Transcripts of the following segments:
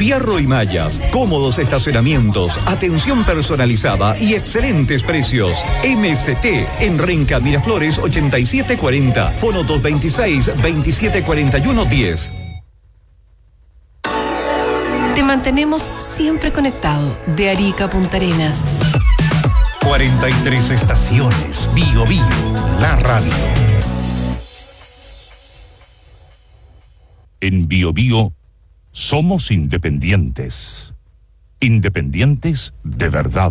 Fierro y mallas, cómodos estacionamientos, atención personalizada y excelentes precios. MST en Renca Miraflores 8740, fono 226-2741-10. Te mantenemos siempre conectado de Arica a Punta Arenas. 43 estaciones. Bio Bio, la radio. En Bio Bio somos independientes. Independientes de verdad.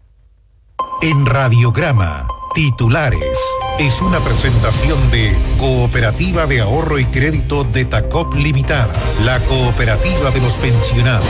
En Radiograma, titulares. Es una presentación de Cooperativa de Ahorro y Crédito de Tacop Limitada, la cooperativa de los pensionados.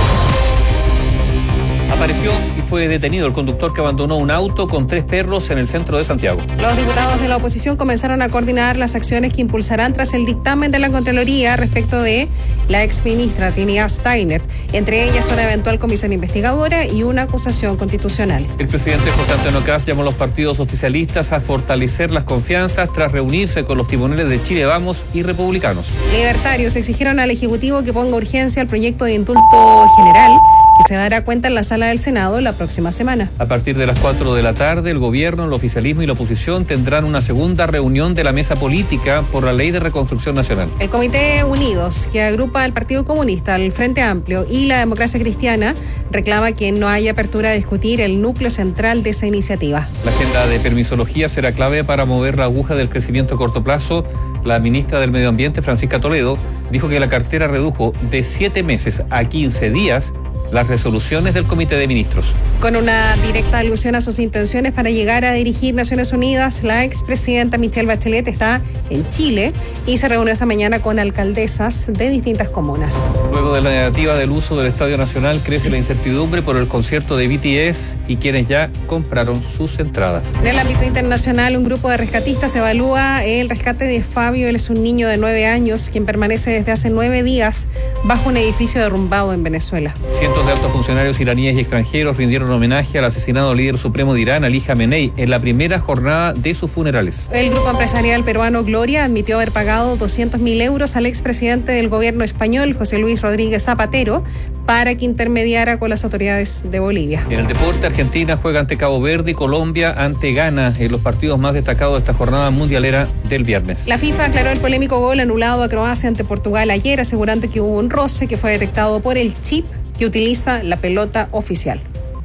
Apareció y fue detenido el conductor que abandonó un auto con 3 perros en el centro de Santiago. Los diputados de la oposición comenzaron a coordinar las acciones que impulsarán tras el dictamen de la Contraloría respecto de la exministra Trinidad Steiner. Entre ellas una eventual comisión investigadora y una acusación constitucional. El presidente José Antonio Kast llamó a los partidos oficialistas a fortalecer las confianzas tras reunirse con los timoneles de Chile Vamos y republicanos. Libertarios exigieron al Ejecutivo que ponga urgencia al proyecto de indulto general que se dará cuenta en la sala del Senado la próxima semana. A partir de las 4 de la tarde, el gobierno, el oficialismo y la oposición tendrán una segunda reunión de la mesa política por la Ley de Reconstrucción Nacional. El Comité Unidos, que agrupa al Partido Comunista, el Frente Amplio y la Democracia Cristiana, reclama que no haya apertura a discutir el núcleo central de esa iniciativa. La agenda de permisología será clave para mover la aguja del crecimiento a corto plazo. La ministra del Medio Ambiente, Francisca Toledo, dijo que la cartera redujo de 7 meses a 15 días las resoluciones del Comité de Ministros. Con una directa alusión a sus intenciones para llegar a dirigir Naciones Unidas, la expresidenta Michelle Bachelet está en Chile y se reunió esta mañana con alcaldesas de distintas comunas. Luego de la negativa del uso del Estadio Nacional, crece la incertidumbre por el concierto de BTS y quienes ya compraron sus entradas. En el ámbito internacional, un grupo de rescatistas evalúa el rescate de Fabio. Él es un niño de 9 años, quien permanece desde hace 9 días bajo un edificio derrumbado en Venezuela. Cientos de altos funcionarios iraníes y extranjeros rindieron homenaje al asesinado líder supremo de Irán, Ali Jamenei, en la primera jornada de sus funerales. El grupo empresarial peruano Gloria admitió haber pagado 200.000 euros al expresidente del gobierno español, José Luis Rodríguez Zapatero, para que intermediara con las autoridades de Bolivia. En el deporte, Argentina juega ante Cabo Verde y Colombia ante Ghana en los partidos más destacados de esta jornada mundialera del viernes. La FIFA aclaró el polémico gol anulado a Croacia ante Portugal ayer, asegurando que hubo un roce que fue detectado por el chip que utiliza la pelota oficial.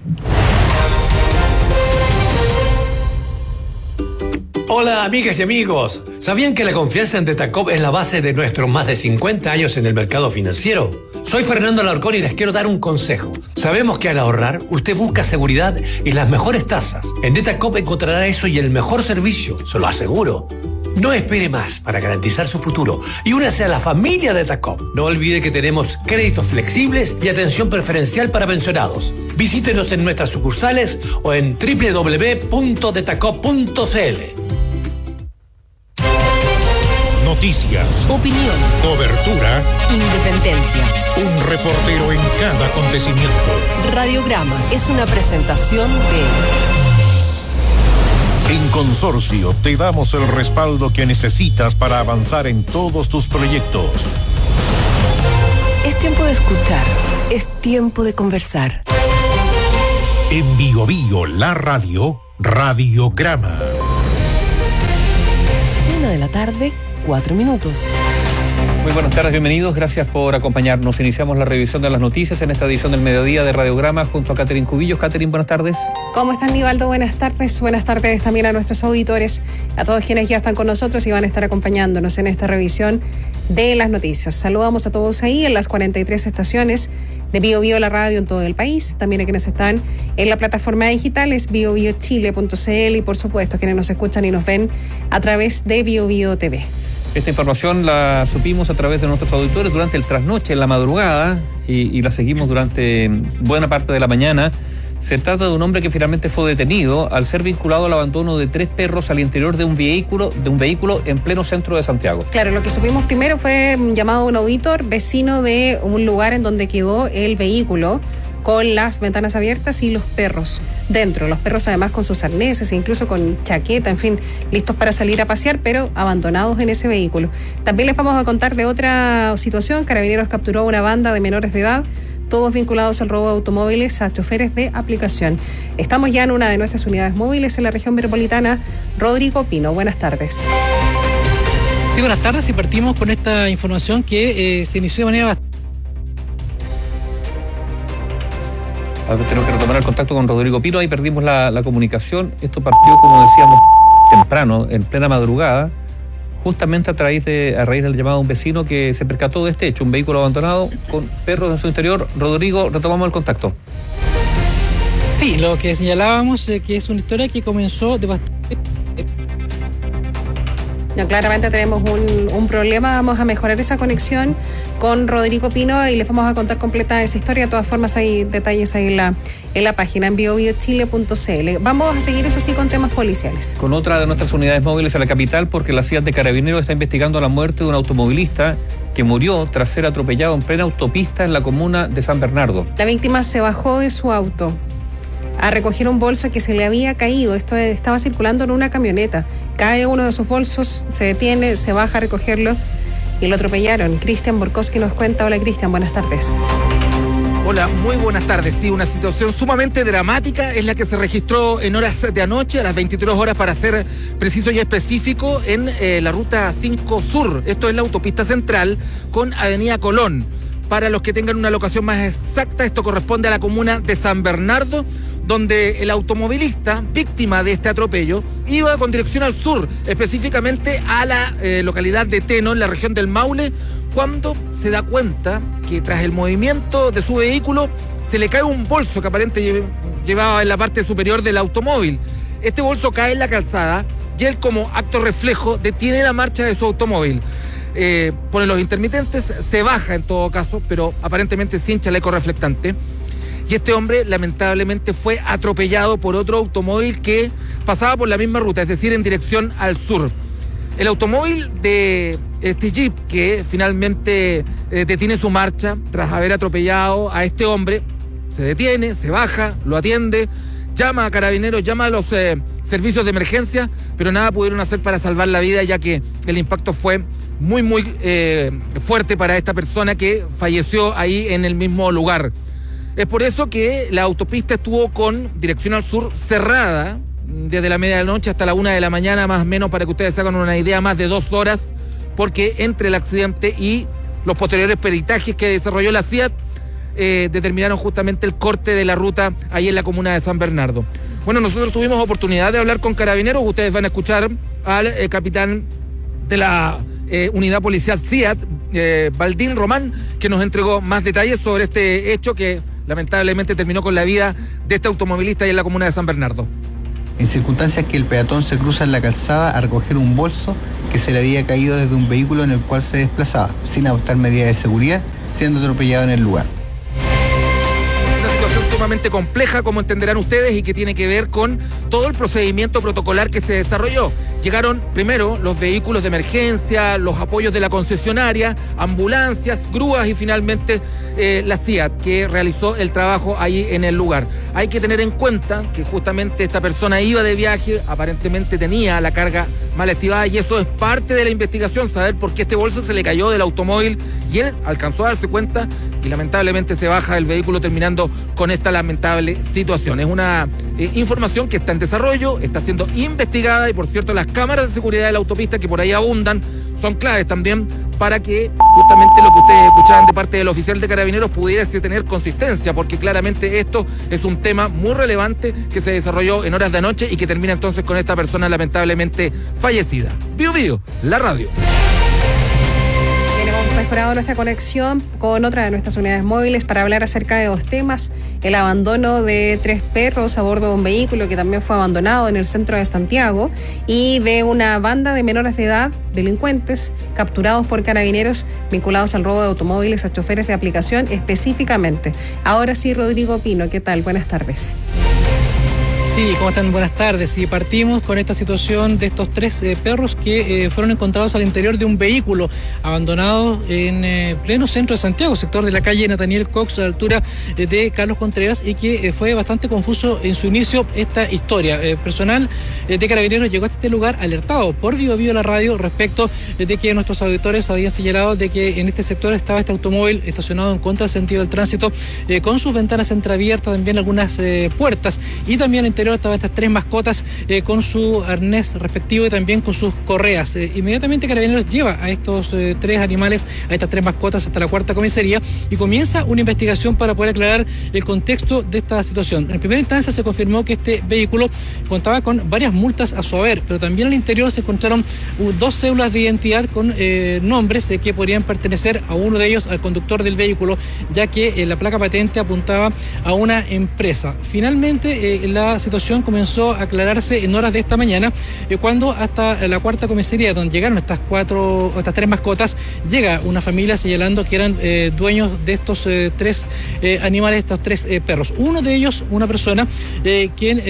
Hola amigas y amigos, ¿sabían que la confianza en Detacop es la base de nuestros más de 50 años en el mercado financiero? Soy Fernando Alarcón y les quiero dar un consejo. Sabemos que al ahorrar, usted busca seguridad y las mejores tasas. En Detacop encontrará eso y el mejor servicio, se lo aseguro. No espere más para garantizar su futuro y únase a la familia de Detacop. No olvide que tenemos créditos flexibles y atención preferencial para pensionados. Visítenos en nuestras sucursales o en www.detacop.cl. Noticias, Opinión, cobertura, independencia. un reportero en cada acontecimiento. Radiograma es una presentación de... En Consorcio te damos el respaldo que necesitas para avanzar en todos tus proyectos. Es tiempo de escuchar, es tiempo de conversar. En Bio Bio, la radio, Radiograma. 1:04 p.m. Muy buenas tardes, bienvenidos, gracias por acompañarnos. Iniciamos la revisión de las noticias en esta edición del mediodía de Radiograma junto a Catherine Cubillos. Catherine, buenas tardes. ¿Cómo están, Nivaldo? Buenas tardes. Buenas tardes también a nuestros auditores, a todos quienes ya están con nosotros y van a estar acompañándonos en esta revisión de las noticias. Saludamos a todos ahí en las 43 estaciones de Bio Bio, la radio en todo el país. También a quienes están en la plataforma digital es biobiochile.cl y por supuesto quienes nos escuchan y nos ven a través de Bio Bio TV. Esta información la supimos a través de nuestros auditores durante el trasnoche, en la madrugada, y la seguimos durante buena parte de la mañana. Se trata de un hombre que finalmente fue detenido al ser vinculado al abandono de 3 perros al interior de un vehículo en pleno centro de Santiago. Claro, lo que supimos primero fue llamado a un auditor vecino de un lugar en donde quedó el vehículo con las ventanas abiertas y los perros dentro. Los perros además con sus arneses, incluso con chaqueta, en fin, listos para salir a pasear, pero abandonados en ese vehículo. También les vamos a contar de otra situación. Carabineros capturó una banda de menores de edad todos vinculados al robo de automóviles a choferes de aplicación. Estamos ya en una de nuestras unidades móviles en la región metropolitana. Rodrigo Pino, buenas tardes. Sí, buenas tardes, y partimos con esta información que se inició de manera bastante... Tenemos que retomar el contacto con Rodrigo Pino, ahí perdimos la comunicación. Esto partió, como decíamos, temprano, en plena madrugada, justamente a raíz del llamado de un vecino que se percató de este hecho, un vehículo abandonado con perros en su interior. Rodrigo, retomamos el contacto. Sí, lo que señalábamos que es una historia que comenzó de bastante... No, claramente tenemos un problema. Vamos a mejorar esa conexión con Rodrigo Pino y les vamos a contar completa esa historia. De todas formas, hay detalles ahí en la página, en biobiochile.cl. Vamos a seguir, eso sí, con temas policiales. Con otra de nuestras unidades móviles a la capital, porque la CIA de Carabineros está investigando la muerte de un automovilista que murió tras ser atropellado en plena autopista en la comuna de San Bernardo. La víctima se bajó de su auto a recoger un bolso que se le había caído. Esto estaba circulando en una camioneta. Cae uno de sus bolsos, se detiene, se baja a recogerlo y lo atropellaron. Cristian Borkowski nos cuenta. Hola, Cristian, buenas tardes. Hola, muy buenas tardes. Sí, una situación sumamente dramática es la que se registró en horas de anoche, a las 23 horas para ser preciso y específico, en la ruta 5 Sur. Esto es la autopista central con Avenida Colón. Para los que tengan una locación más exacta, esto corresponde a la comuna de San Bernardo, donde el automovilista, víctima de este atropello, iba con dirección al sur, específicamente a la localidad de Teno, en la región del Maule, cuando se da cuenta que tras el movimiento de su vehículo se le cae un bolso que aparentemente llevaba en la parte superior del automóvil. Este bolso cae en la calzada y él, como acto reflejo, detiene la marcha de su automóvil. Pone los intermitentes, se baja en todo caso, pero aparentemente sin chaleco reflectante. Y este hombre lamentablemente fue atropellado por otro automóvil que pasaba por la misma ruta, es decir, en dirección al sur. El automóvil de este Jeep, que finalmente detiene su marcha tras haber atropellado a este hombre, se detiene, se baja, lo atiende, llama a Carabineros, llama a los servicios de emergencia, pero nada pudieron hacer para salvar la vida, ya que el impacto fue muy fuerte para esta persona que falleció ahí en el mismo lugar. Es por eso que la autopista estuvo con dirección al sur cerrada desde la medianoche hasta la 1 de la mañana, más o menos, para que ustedes se hagan una idea, más de 2 horas, porque entre el accidente y los posteriores peritajes que desarrolló la CIAT, determinaron justamente el corte de la ruta ahí en la comuna de San Bernardo. Bueno, nosotros tuvimos oportunidad de hablar con Carabineros. Ustedes van a escuchar al capitán de la unidad policial CIAT, Baldín Román, que nos entregó más detalles sobre este hecho que lamentablemente terminó con la vida de este automovilista ahí en la comuna de San Bernardo. En circunstancias que el peatón se cruza en la calzada a recoger un bolso que se le había caído desde un vehículo en el cual se desplazaba, sin adoptar medidas de seguridad, siendo atropellado en el lugar. Una situación sumamente compleja, como entenderán ustedes, y que tiene que ver con todo el procedimiento protocolar que se desarrolló. Llegaron primero los vehículos de emergencia, los apoyos de la concesionaria, ambulancias, grúas y finalmente la CIAT, que realizó el trabajo ahí en el lugar. Hay que tener en cuenta que justamente esta persona iba de viaje, aparentemente tenía la carga mal activada, y eso es parte de la investigación, saber por qué este bolso se le cayó del automóvil, y él alcanzó a darse cuenta y lamentablemente se baja del vehículo, terminando con esta lamentable situación. Es una información que está en desarrollo, está siendo investigada, y por cierto las cámaras de seguridad de la autopista que por ahí abundan son claves también para que justamente lo que ustedes escuchaban de parte del oficial de Carabineros pudiese tener consistencia, porque claramente esto es un tema muy relevante que se desarrolló en horas de anoche y que termina entonces con esta persona lamentablemente fallecida. Bio Bio, la radio. Hemos mejorado nuestra conexión con otra de nuestras unidades móviles para hablar acerca de 2 temas: el abandono de 3 perros a bordo de un vehículo que también fue abandonado en el centro de Santiago, y de una banda de menores de edad, delincuentes, capturados por Carabineros vinculados al robo de automóviles a choferes de aplicación específicamente. Ahora sí, Rodrigo Pino, ¿qué tal? Buenas tardes. Sí, ¿cómo están? Buenas tardes. Y partimos con esta situación de estos 3 perros que fueron encontrados al interior de un vehículo abandonado en pleno centro de Santiago, sector de la calle Nathaniel Cox, a la altura de Carlos Contreras, y que fue bastante confuso en su inicio esta historia. Personal de Carabineros llegó a este lugar alertado por Bio Bio la radio respecto de que nuestros auditores habían señalado de que en este sector estaba este automóvil estacionado en contra del sentido del tránsito, con sus ventanas entreabiertas, también algunas puertas, y también al interior estaban estas 3 mascotas con su arnés respectivo y también con sus correas. Inmediatamente Carabineros lleva a estos 3 animales, a estas 3 mascotas, hasta la 4ª comisaría y comienza una investigación para poder aclarar el contexto de esta situación. En primera instancia se confirmó que este vehículo contaba con varias multas a su haber, pero también al interior se encontraron 2 cédulas de identidad con nombres que podrían pertenecer a uno de ellos al conductor del vehículo, ya que la placa patente apuntaba a una empresa. Finalmente la situación comenzó a aclararse en horas de esta mañana, cuando hasta la 4ª comisaría, donde llegaron estas 3 mascotas, llega una familia señalando que eran dueños de estos 3 animales, estos 3 perros. Uno de ellos, una persona quien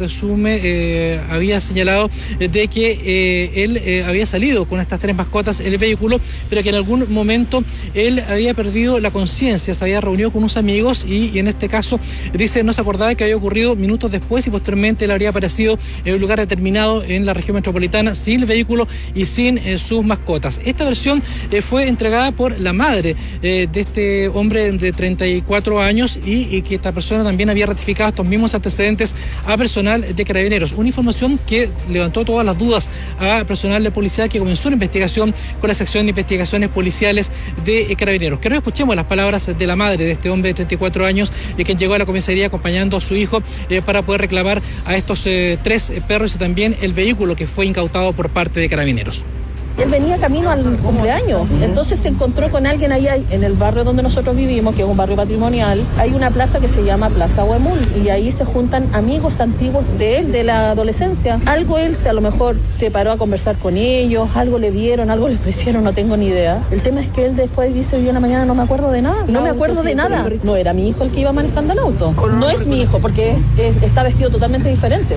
presume había señalado de que él había salido con estas 3 mascotas en el vehículo, pero que en algún momento él había perdido la conciencia, se había reunido con unos amigos y en este caso dice no se acordaba que había ocurrido minutos después y posteriormente él habría aparecido en un lugar determinado en la región metropolitana sin el vehículo y sin sus mascotas. Esta versión fue entregada por la madre de este hombre de 34 años y que esta persona también había ratificado estos mismos antecedentes a personal de Carabineros. Una información que levantó todas las dudas a personal de policía que comenzó una investigación con la sección de investigaciones policiales de Carabineros. Quiero que escuchemos las palabras de la madre de este hombre de 34 años quien llegó a la comisaría acompañando a su hijo para poder reclamar a estos 3 perros y también el vehículo que fue incautado por parte de Carabineros. Él venía camino al cumpleaños, entonces se encontró con alguien allá en el barrio donde nosotros vivimos, que es un barrio patrimonial. Hay una plaza que se llama Plaza Huemul y ahí se juntan amigos antiguos de él, de la adolescencia. Algo él a lo mejor se paró a conversar con ellos, algo le dieron, algo le ofrecieron, no tengo ni idea. El tema es que él después dice, yo en la mañana no me acuerdo de nada, no me acuerdo de nada. No era mi hijo el que iba manejando el auto, no es mi hijo porque está vestido totalmente diferente.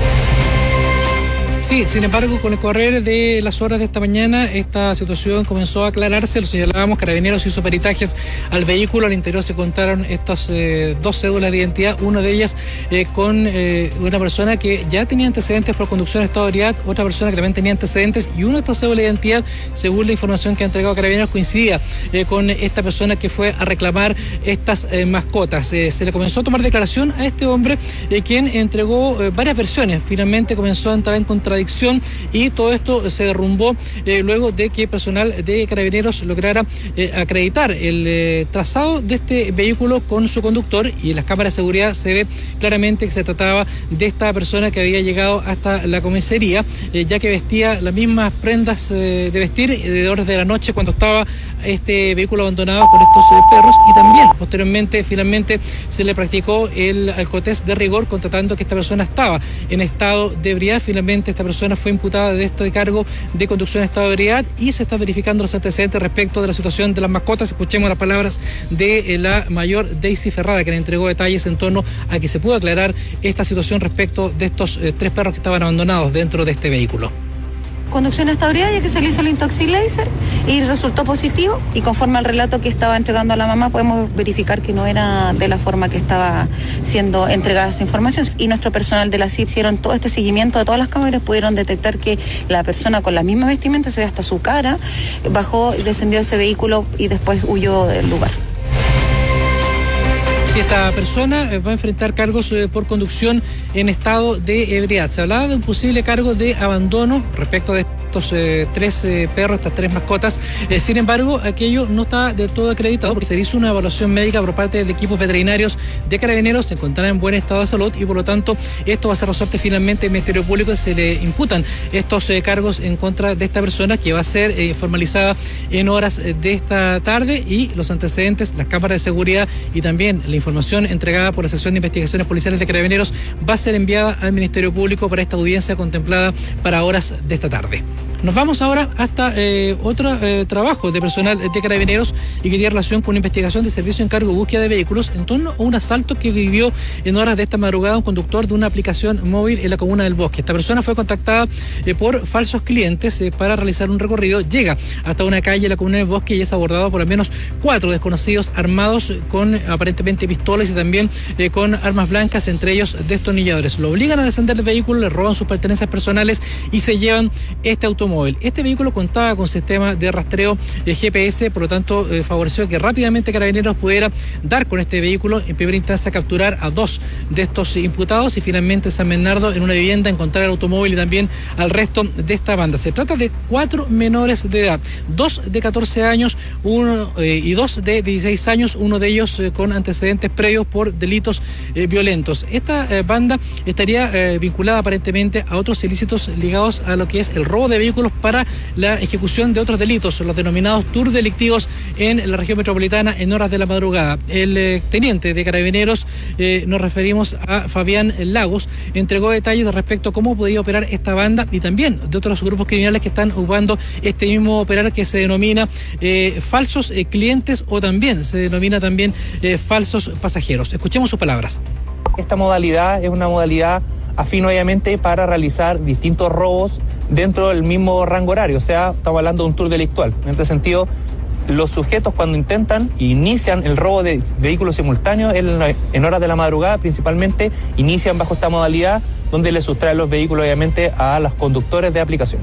Sí, sin embargo, con el correr de las horas de esta mañana, esta situación comenzó a aclararse. Lo señalábamos, Carabineros hizo peritajes al vehículo. Al interior se contaron estas 2 cédulas de identidad, una de ellas con una persona que ya tenía antecedentes por conducción en estado de ebriedad, otra persona que también tenía antecedentes, y una de estas cédulas de identidad, según la información que ha entregado Carabineros, coincidía con esta persona que fue a reclamar estas mascotas. Se le comenzó a tomar declaración a este hombre, quien entregó varias versiones. Finalmente comenzó a entrar en contradicción y todo esto se derrumbó luego de que personal de Carabineros lograra acreditar el trazado de este vehículo con su conductor, y en las cámaras de seguridad se ve claramente que se trataba de esta persona que había llegado hasta la comisaría, ya que vestía las mismas prendas de vestir de horas de la noche cuando estaba este vehículo abandonado con estos perros, y también posteriormente finalmente se le practicó el alcotés de rigor constatando que esta persona estaba en estado de ebriedad. Finalmente esta persona fue imputada de este cargo de conducción en estado de ebriedad y se están verificando los antecedentes respecto de la situación de las mascotas. Escuchemos las palabras de la mayor Daisy Ferrada, que le entregó detalles en torno a que se pudo aclarar esta situación respecto de estos 3 perros que estaban abandonados dentro de este vehículo. Conducción en estado de ebriedad, ya que se le hizo el Intoxic Laser y resultó positivo, y conforme al relato que estaba entregando a la mamá podemos verificar que no era de la forma que estaba siendo entregada esa información, y nuestro personal de la CIP hicieron todo este seguimiento de todas las cámaras, pudieron detectar que la persona con la misma vestimenta, se ve hasta su cara, bajó, descendió de ese vehículo y después huyó del lugar. Si esta persona va a enfrentar cargos por conducción en estado de ebriedad. Se hablaba de un posible cargo de abandono respecto de estos 3 perros, estas 3 mascotas. Sin embargo, aquello no está del todo acreditado porque se hizo una evaluación médica por parte de equipos veterinarios de Carabineros, se encontraba en buen estado de salud y por lo tanto esto va a ser resorte finalmente del Ministerio Público y se le imputan estos cargos en contra de esta persona, que va a ser formalizada en horas de esta tarde, y los antecedentes, las cámaras de seguridad y también la información entregada por la sección de investigaciones policiales de Carabineros va a ser enviada al Ministerio Público para esta audiencia contemplada para horas de esta tarde. Nos vamos ahora hasta otro trabajo de personal de Carabineros y que tiene relación con una investigación de servicio encargo de búsqueda de vehículos en torno a un asalto que vivió en horas de esta madrugada un conductor de una aplicación móvil en la comuna del Bosque. Esta persona fue contactada por falsos clientes para realizar un recorrido. Llega hasta una calle en la comuna del Bosque y es abordado por al menos 4 desconocidos armados con aparentemente pistolas y también con armas blancas, entre ellos destornilladores. Lo obligan a descender del vehículo, le roban sus pertenencias personales y se llevan este automóvil. Este vehículo contaba con sistema de rastreo GPS, por lo tanto favoreció que rápidamente Carabineros pudiera dar con este vehículo, en primera instancia capturar a 2 de estos imputados y finalmente en San Bernardo, en una vivienda, encontrar el automóvil y también al resto de esta banda. Se trata de 4 menores de edad, 2 de 14 años y 2 de 16 años, uno de ellos con antecedentes previos por delitos violentos. Esta banda estaría vinculada aparentemente a otros ilícitos ligados a lo que es el robo de vehículos para la ejecución de otros delitos, los denominados tours delictivos en la región metropolitana en horas de la madrugada. El teniente de Carabineros, nos referimos a Fabián Lagos, entregó detalles respecto a cómo podía operar esta banda y también de otros grupos criminales que están ocupando este mismo operar que se denomina falsos clientes o también se denomina también falsos pasajeros. Escuchemos sus palabras. Esta modalidad es una modalidad afín obviamente para realizar distintos robos dentro del mismo rango horario, o sea, estamos hablando de un tour delictual. En este sentido, los sujetos cuando inician el robo de vehículos simultáneos en horas de la madrugada, principalmente inician bajo esta modalidad donde le sustraen los vehículos obviamente a los conductores de aplicación.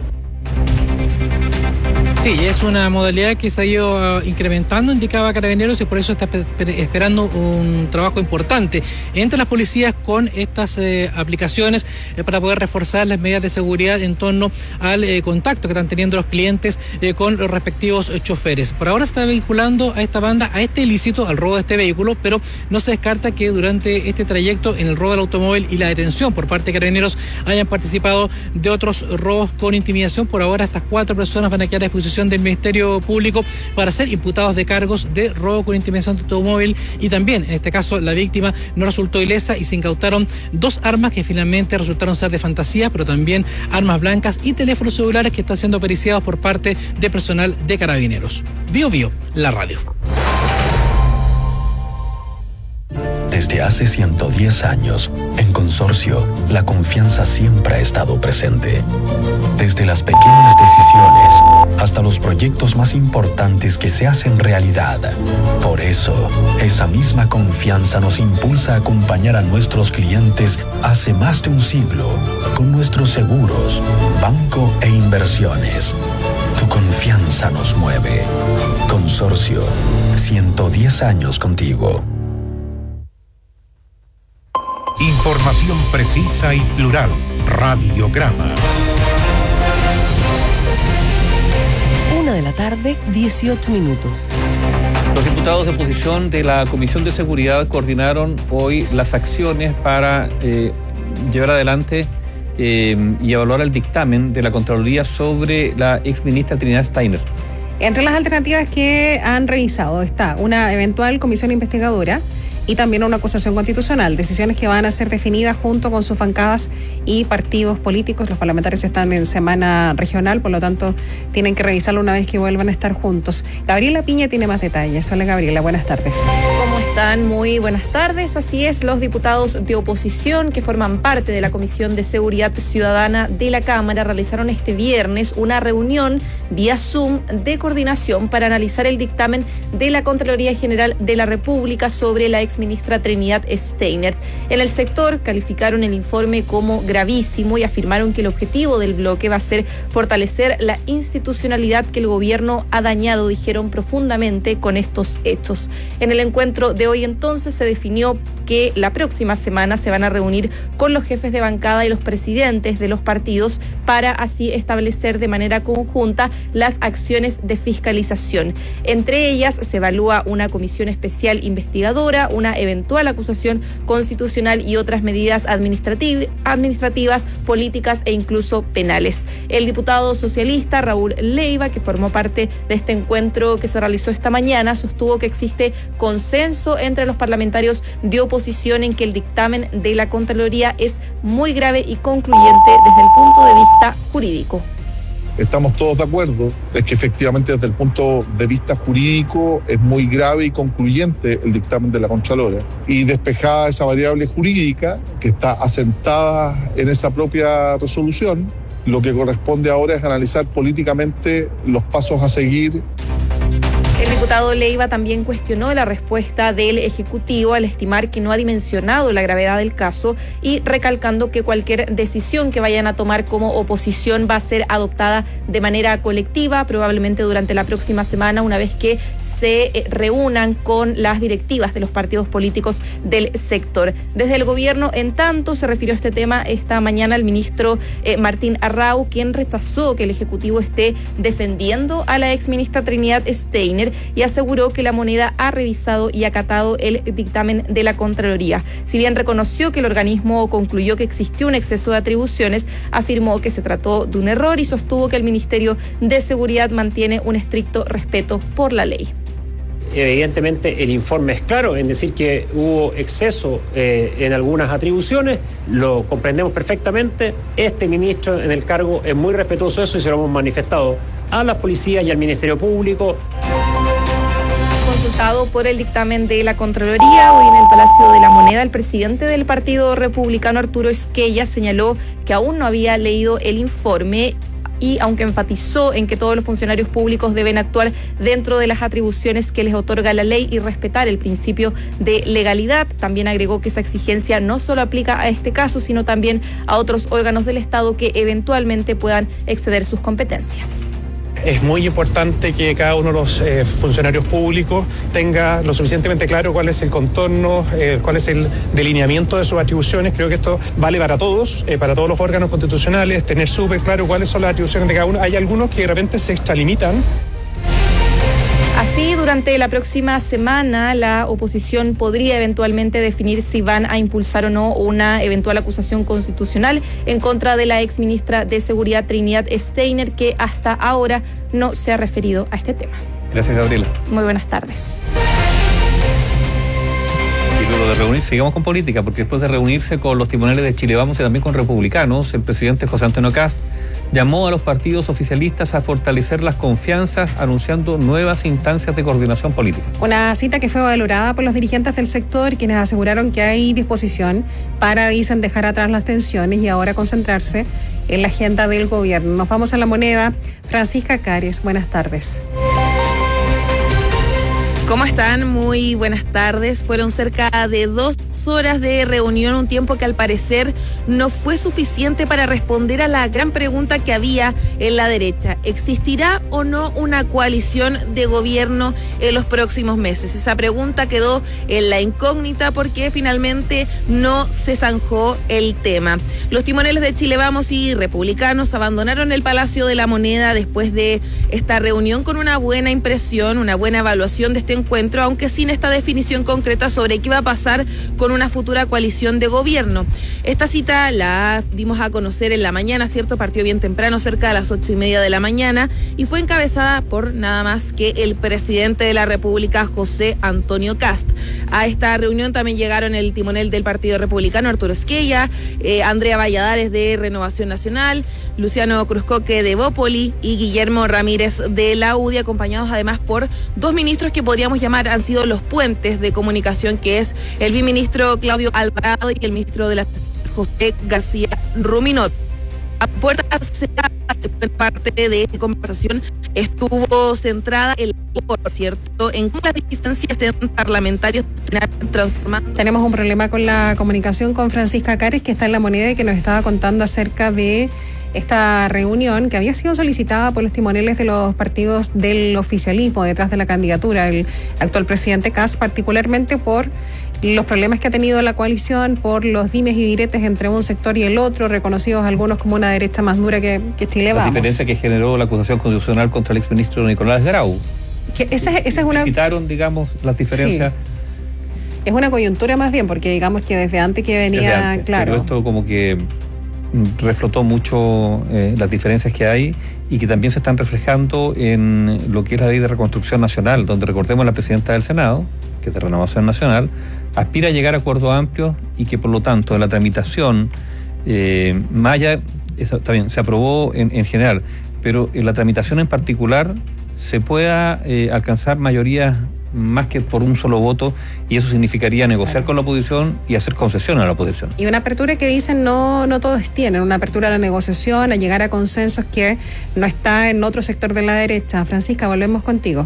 Sí, es una modalidad que se ha ido incrementando, indicaba Carabineros, y por eso está esperando un trabajo importante entre las policías con estas aplicaciones para poder reforzar las medidas de seguridad en torno al contacto que están teniendo los clientes con los respectivos choferes. Por ahora se está vinculando a esta banda, a este ilícito, al robo de este vehículo, pero no se descarta que durante este trayecto en el robo del automóvil y la detención por parte de Carabineros hayan participado de otros robos con intimidación. Por ahora estas 4 personas van a quedar a disposición del Ministerio Público para ser imputados de cargos de robo con intimidación de automóvil y también, en este caso, la víctima no resultó ilesa y se incautaron 2 armas que finalmente resultaron ser de fantasía, pero también armas blancas y teléfonos celulares que están siendo periciados por parte de personal de Carabineros. Bio Bio, la radio. Desde hace 110 años, en Consorcio, la confianza siempre ha estado presente. Desde las pequeñas decisiones hasta los proyectos más importantes que se hacen realidad. Por eso, esa misma confianza nos impulsa a acompañar a nuestros clientes hace más de un siglo con nuestros seguros, banco e inversiones. Tu confianza nos mueve. Consorcio, 110 años contigo. Información precisa y plural. Radiograma. 1 de la tarde, 18 minutos. Los diputados de oposición de la Comisión de Seguridad coordinaron hoy las acciones para llevar adelante y evaluar el dictamen de la Contraloría sobre la exministra Trinidad Steiner. Entre las alternativas que han revisado está una eventual comisión investigadora y también una acusación constitucional, decisiones que van a ser definidas junto con sus bancadas y partidos políticos. Los parlamentarios están en semana regional, por lo tanto tienen que revisarlo una vez que vuelvan a estar juntos. Gabriela Piña tiene más detalles. Hola Gabriela, buenas tardes. ¿Cómo están? Muy buenas tardes. Así es, los diputados de oposición que forman parte de la Comisión de Seguridad Ciudadana de la Cámara realizaron este viernes una reunión vía Zoom de coordinación para analizar el dictamen de la Contraloría General de la República sobre la exministra Trinidad Steiner. En el sector calificaron el informe como gravísimo y afirmaron que el objetivo del bloque va a ser fortalecer la institucionalidad que el gobierno ha dañado, dijeron, profundamente con estos hechos. En el encuentro de hoy entonces se definió que la próxima semana se van a reunir con los jefes de bancada y los presidentes de los partidos para así establecer de manera conjunta las acciones de fiscalización. Entre ellas se evalúa una comisión especial investigadora, una eventual acusación constitucional y otras medidas administrativas, políticas e incluso penales. El diputado socialista Raúl Leiva, que formó parte de este encuentro que se realizó esta mañana, sostuvo que existe consenso entre los parlamentarios de oposición en que el dictamen de la Contraloría es muy grave y concluyente desde el punto de vista jurídico. estamos todos de acuerdo es que efectivamente desde el punto de vista jurídico es muy grave y concluyente el dictamen de la Contralora. Y despejada esa variable jurídica que está asentada en esa propia resolución, lo que corresponde ahora es analizar políticamente los pasos a seguir. El diputado Leiva también cuestionó la respuesta del Ejecutivo al estimar que no ha dimensionado la gravedad del caso y recalcando que cualquier decisión que vayan a tomar como oposición va a ser adoptada de manera colectiva, probablemente durante la próxima semana, una vez que se reúnan con las directivas de los partidos políticos del sector. Desde el gobierno, en tanto, se refirió a este tema esta mañana el ministro Martín Arrau, quien rechazó que el Ejecutivo esté defendiendo a la exministra Trinidad Steiner y aseguró que la Moneda ha revisado y acatado el dictamen de la Contraloría. Si bien reconoció que el organismo concluyó que existió un exceso de atribuciones, afirmó que se trató de un error y sostuvo que el Ministerio de Seguridad mantiene un estricto respeto por la ley. Evidentemente el informe es claro en decir que hubo exceso en algunas atribuciones, lo comprendemos perfectamente. Este ministro en el cargo es muy respetuoso de eso y se lo hemos manifestado a la policía y al Ministerio Público. Consultado por el dictamen de la Contraloría, hoy en el Palacio de la Moneda, el presidente del Partido Republicano, Arturo Esquella, señaló que aún no había leído el informe y aunque enfatizó en que todos los funcionarios públicos deben actuar dentro de las atribuciones que les otorga la ley y respetar el principio de legalidad, también agregó que esa exigencia no solo aplica a este caso, sino también a otros órganos del Estado que eventualmente puedan exceder sus competencias. Es muy importante que cada uno de los funcionarios públicos tenga lo suficientemente claro cuál es el contorno, cuál es el delineamiento de sus atribuciones. Creo que esto vale para todos los órganos constitucionales, tener súper claro cuáles son las atribuciones de cada uno. Hay algunos que de repente se extralimitan. Así, durante la próxima semana, la oposición podría eventualmente definir si van a impulsar o no una eventual acusación constitucional en contra de la exministra de Seguridad Trinidad Steiner, que hasta ahora no se ha referido a este tema. Gracias, Gabriela. Muy buenas tardes. Y luego de reunirse, sigamos con política, porque después de reunirse con los timoneles de Chile Vamos y también con republicanos, el presidente José Antonio Kast llamó a los partidos oficialistas a fortalecer las confianzas, anunciando nuevas instancias de coordinación política. Una cita que fue valorada por los dirigentes del sector, quienes aseguraron que hay disposición para, dicen, dejar atrás las tensiones y ahora concentrarse en la agenda del gobierno. Nos vamos a La Moneda. Francisca Cares, buenas tardes. ¿Cómo están? Muy buenas tardes. Fueron cerca de 2 horas de reunión, un tiempo que al parecer no fue suficiente para responder a la gran pregunta que había en la derecha. ¿Existirá o no una coalición de gobierno en los próximos meses? Esa pregunta quedó en la incógnita porque finalmente no se zanjó el tema. Los timoneles de Chile Vamos y republicanos abandonaron el Palacio de la Moneda después de esta reunión con una buena impresión, una buena evaluación de este encuentro, aunque sin esta definición concreta sobre qué va a pasar con una futura coalición de gobierno. Esta cita la dimos a conocer en la mañana, ¿cierto? Partió bien temprano, cerca de las 8:30 de la mañana, y fue encabezada por nada más que el presidente de la República, José Antonio Kast. A esta reunión también llegaron el timonel del Partido Republicano, Arturo Esquella, Andrea Valladares de Renovación Nacional, Luciano Cruzcoque de Bópoli y Guillermo Ramírez de la UDI, acompañados además por 2 ministros que podríamos llamar han sido los puentes de comunicación, que es el viceministro Claudio Alvarado y el ministro de la José García Ruminot. A puertas cerradas, parte de esta conversación estuvo centrada ¿cierto?, en cómo las diferencias entre parlamentarios transformando. Tenemos un problema con la comunicación con Francisca Cares, que está en La Moneda y que nos estaba contando acerca de esta reunión que había sido solicitada por los timoneles de los partidos del oficialismo detrás de la candidatura del actual presidente Kast, particularmente por los problemas que ha tenido la coalición, por los dimes y diretes entre un sector y el otro, reconocidos algunos como una derecha más dura que Chile Vamos. La diferencia que generó la acusación constitucional contra el exministro Nicolás Grau. Esa es una... Citaron, digamos, las diferencias. Sí. Es una coyuntura más bien, porque digamos que desde antes que venía, antes, claro. Pero esto como que reflotó mucho las diferencias que hay y que también se están reflejando en lo que es la Ley de Reconstrucción Nacional, donde, recordemos, la presidenta del Senado, que es de Renovación Nacional, aspira a llegar a acuerdos amplios y que, por lo tanto, la tramitación, también se aprobó en general, pero en la tramitación en particular se pueda alcanzar mayorías más que por un solo voto, y eso significaría negociar con la oposición y hacer concesiones a la oposición. Y una apertura que dicen no todos tienen, una apertura a la negociación, a llegar a consensos que no está en otro sector de la derecha. Francisca, volvemos contigo.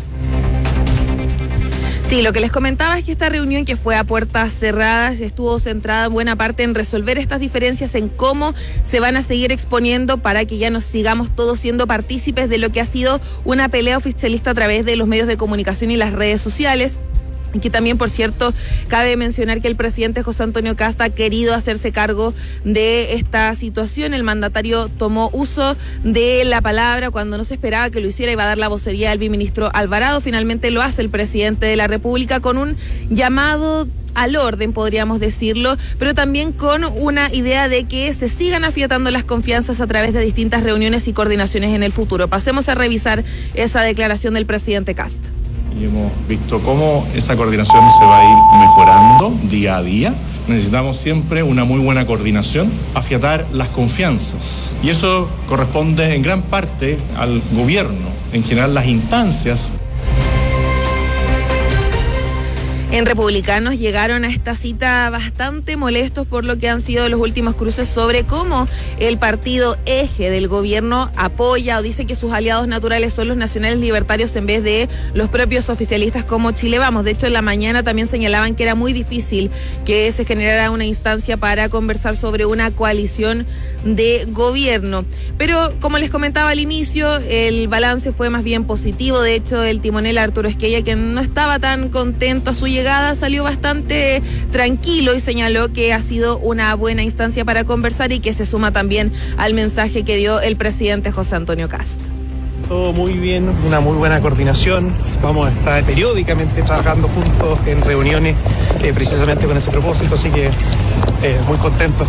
Sí, lo que les comentaba es que esta reunión, que fue a puertas cerradas, estuvo centrada en buena parte en resolver estas diferencias, en cómo se van a seguir exponiendo para que ya nos sigamos todos siendo partícipes de lo que ha sido una pelea oficialista a través de los medios de comunicación y las redes sociales. Y que también, por cierto, cabe mencionar que el presidente José Antonio Kast ha querido hacerse cargo de esta situación. El mandatario tomó uso de la palabra cuando no se esperaba que lo hiciera. Iba a dar la vocería al viceministro Alvarado. Finalmente lo hace el presidente de la República con un llamado al orden, podríamos decirlo, pero también con una idea de que se sigan afiatando las confianzas a través de distintas reuniones y coordinaciones en el futuro. Pasemos a revisar esa declaración del presidente Kast. Y hemos visto cómo esa coordinación se va a ir mejorando día a día. Necesitamos siempre una muy buena coordinación, afiatar las confianzas. Y eso corresponde en gran parte al gobierno, en general las instancias. En Republicanos llegaron a esta cita bastante molestos por lo que han sido los últimos cruces sobre cómo el partido eje del gobierno apoya o dice que sus aliados naturales son los nacionales libertarios en vez de los propios oficialistas como Chile Vamos. De hecho, en la mañana también señalaban que era muy difícil que se generara una instancia para conversar sobre una coalición de gobierno. Pero como les comentaba al inicio, el balance fue más bien positivo. De hecho, el timonel Arturo Esquella, que no estaba tan contento a su llegada, salió bastante tranquilo y señaló que ha sido una buena instancia para conversar y que se suma también al mensaje que dio el presidente José Antonio Kast. Todo muy bien, una muy buena coordinación. Vamos a estar periódicamente trabajando juntos en reuniones precisamente con ese propósito, así que muy contento.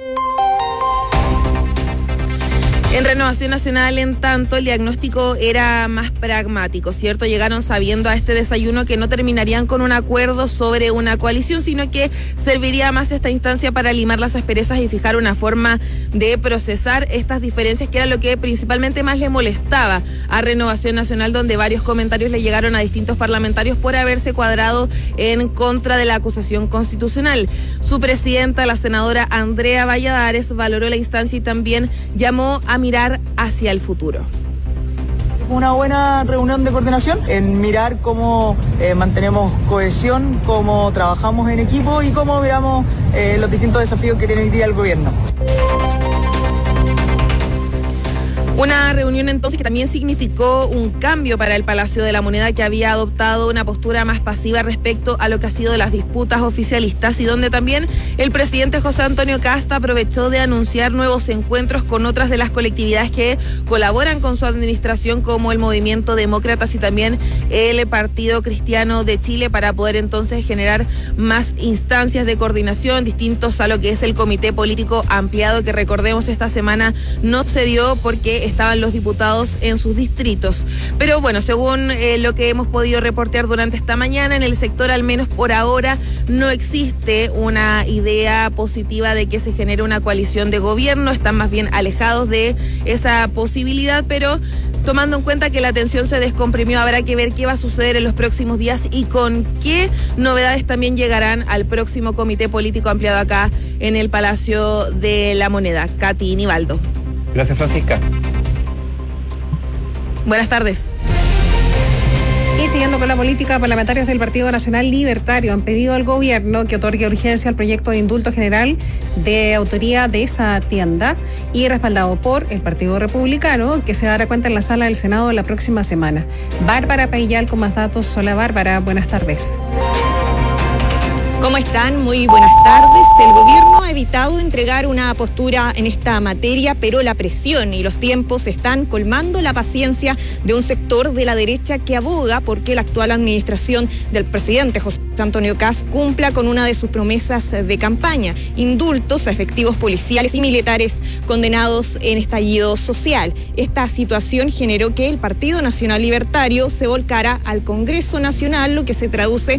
En Renovación Nacional, en tanto, el diagnóstico era más pragmático, ¿cierto? Llegaron sabiendo a este desayuno que no terminarían con un acuerdo sobre una coalición, sino que serviría más esta instancia para limar las asperezas y fijar una forma de procesar estas diferencias, que era lo que principalmente más le molestaba a Renovación Nacional, donde varios comentarios le llegaron a distintos parlamentarios por haberse cuadrado en contra de la acusación constitucional. Su presidenta, la senadora Andrea Valladares, valoró la instancia y también llamó a mirar hacia el futuro. Fue una buena reunión de coordinación en mirar cómo mantenemos cohesión, cómo trabajamos en equipo y cómo miramos los distintos desafíos que tiene hoy día el gobierno. Una reunión entonces que también significó un cambio para el Palacio de la Moneda, que había adoptado una postura más pasiva respecto a lo que ha sido las disputas oficialistas, y donde también el presidente José Antonio Kast aprovechó de anunciar nuevos encuentros con otras de las colectividades que colaboran con su administración, como el Movimiento Demócratas y también el Partido Cristiano de Chile, para poder entonces generar más instancias de coordinación distintos a lo que es el Comité Político Ampliado, que recordemos esta semana no se dio porque estaban los diputados en sus distritos. Pero bueno, según lo que hemos podido reportear durante esta mañana, en el sector, al menos por ahora, no existe una idea positiva de que se genere una coalición de gobierno. Están más bien alejados de esa posibilidad, pero tomando en cuenta que la tensión se descomprimió, habrá que ver qué va a suceder en los próximos días y con qué novedades también llegarán al próximo Comité Político Ampliado acá en el Palacio de la Moneda. Katy Nivaldo. Gracias, Francisca. Buenas tardes. Y siguiendo con la política, parlamentarios del Partido Nacional Libertario han pedido al gobierno que otorgue urgencia al proyecto de indulto general de autoría de esa tienda y respaldado por el Partido Republicano, que se dará cuenta en la sala del Senado la próxima semana. Bárbara Paillal con más datos. Hola Bárbara, buenas tardes. ¿Cómo están? Muy buenas tardes. El gobierno ha evitado entregar una postura en esta materia, pero la presión y los tiempos están colmando la paciencia de un sector de la derecha que aboga porque la actual administración del presidente José Antonio Kast cumpla con una de sus promesas de campaña: indultos a efectivos policiales y militares condenados en estallido social. Esta situación generó que el Partido Nacional Libertario se volcara al Congreso Nacional, lo que se traduce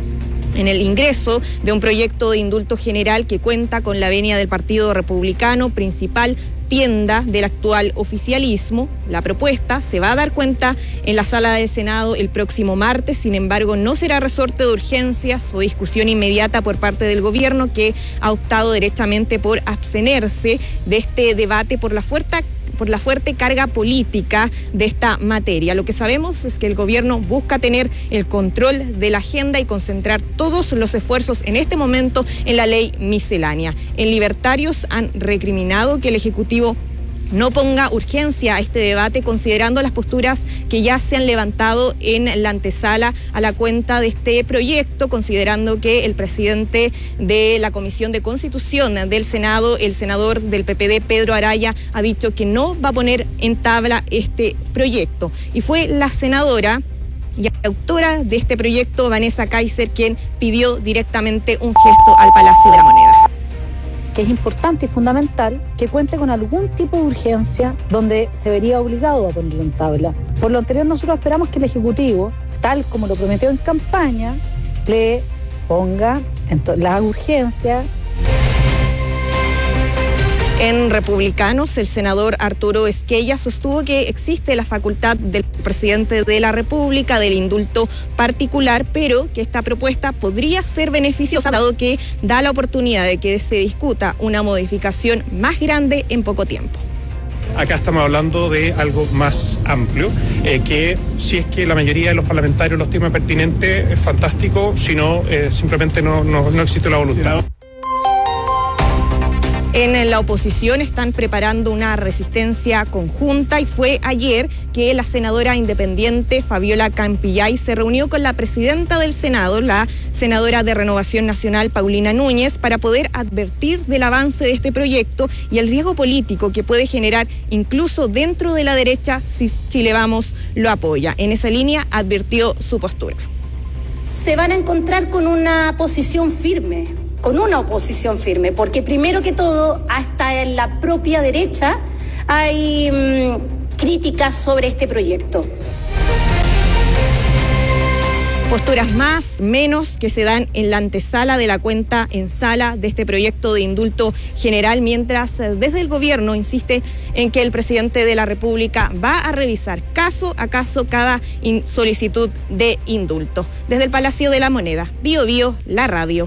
en el ingreso de un proyecto de indulto general que cuenta con la venia del Partido Republicano, principal tienda del actual oficialismo. La propuesta se va a dar cuenta en la sala del Senado el próximo martes, sin embargo no será resorte de urgencias o discusión inmediata por parte del gobierno, que ha optado derechamente por abstenerse de este debate por la fuerte carga política de esta materia. Lo que sabemos es que el gobierno busca tener el control de la agenda y concentrar todos los esfuerzos en este momento en la ley miscelánea. En Libertarios han recriminado que el Ejecutivo no ponga urgencia a este debate, considerando las posturas que ya se han levantado en la antesala a la cuenta de este proyecto, considerando que el presidente de la Comisión de Constitución del Senado, el senador del PPD, Pedro Araya, ha dicho que no va a poner en tabla este proyecto. Y fue la senadora y autora de este proyecto, Vanessa Kaiser, quien pidió directamente un gesto al Palacio de la Moneda. Que es importante y fundamental que cuente con algún tipo de urgencia donde se vería obligado a ponerlo en tabla. Por lo anterior, nosotros esperamos que el Ejecutivo, tal como lo prometió en campaña, le ponga la urgencia. En Republicanos, el senador Arturo Esquella sostuvo que existe la facultad del presidente de la República del indulto particular, pero que esta propuesta podría ser beneficiosa, dado que da la oportunidad de que se discuta una modificación más grande en poco tiempo. Acá estamos hablando de algo más amplio, que si es que la mayoría de los parlamentarios lo estiman pertinente, es fantástico, si no, simplemente no existe la voluntad. En la oposición están preparando una resistencia conjunta y fue ayer que la senadora independiente Fabiola Campillay se reunió con la presidenta del Senado, la senadora de Renovación Nacional Paulina Núñez, para poder advertir del avance de este proyecto y el riesgo político que puede generar incluso dentro de la derecha si Chile Vamos lo apoya. En esa línea advirtió su postura. Se van a encontrar con una posición firme, porque primero que todo, hasta en la propia derecha hay críticas sobre este proyecto. Posturas más, menos, que se dan en la antesala de la cuenta en sala de este proyecto de indulto general, mientras desde el gobierno insiste en que el presidente de la República va a revisar caso a caso cada solicitud de indulto. Desde el Palacio de la Moneda, Bío Bío, la radio.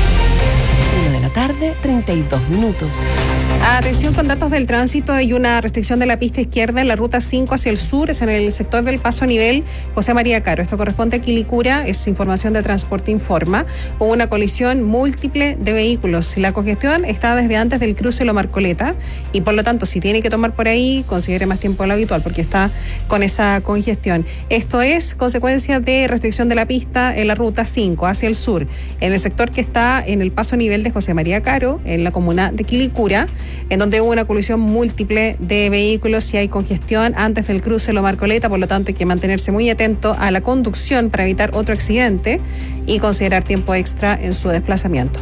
1:32 PM. Atención con datos del tránsito. Hay una restricción de la pista izquierda en la ruta 5 hacia el sur, es en el sector del paso a nivel José María Caro. Esto corresponde a Quilicura, es información de Transporte Informa. Hubo una colisión múltiple de vehículos. La congestión está desde antes del cruce Lo Marcoleta y por lo tanto, si tiene que tomar por ahí, considere más tiempo de lo habitual porque está con esa congestión. Esto es consecuencia de restricción de la pista en la ruta 5 hacia el sur, en el sector que está en el paso a nivel de José María Caro, en la comuna de Quilicura, en donde hubo una colisión múltiple de vehículos y hay congestión antes del cruce Lo Marcoleta, por lo tanto hay que mantenerse muy atento a la conducción para evitar otro accidente y considerar tiempo extra en su desplazamiento.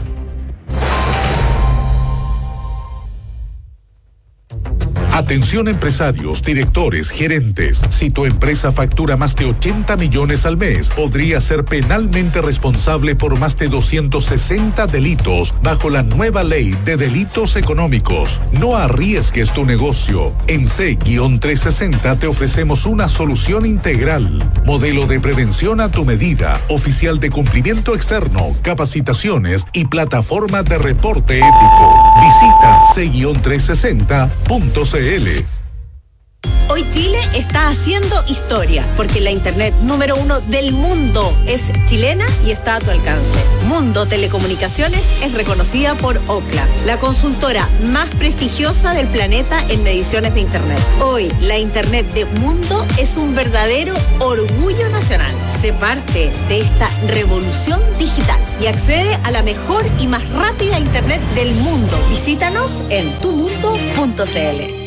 Atención empresarios, directores, gerentes. Si tu empresa factura más de 80 millones al mes, podría ser penalmente responsable por más de 260 delitos bajo la nueva ley de delitos económicos. No arriesgues tu negocio. En C-360 te ofrecemos una solución integral. Modelo de prevención a tu medida, oficial de cumplimiento externo, capacitaciones y plataforma de reporte ético. Visita C-360.cl. Hoy Chile está haciendo historia porque la internet número 1 del mundo es chilena y está a tu alcance. Mundo Telecomunicaciones es reconocida por Ookla, la consultora más prestigiosa del planeta en mediciones de internet. Hoy la internet de Mundo es un verdadero orgullo nacional. Sé parte de esta revolución digital y accede a la mejor y más rápida internet del mundo. Visítanos en tumundo.cl.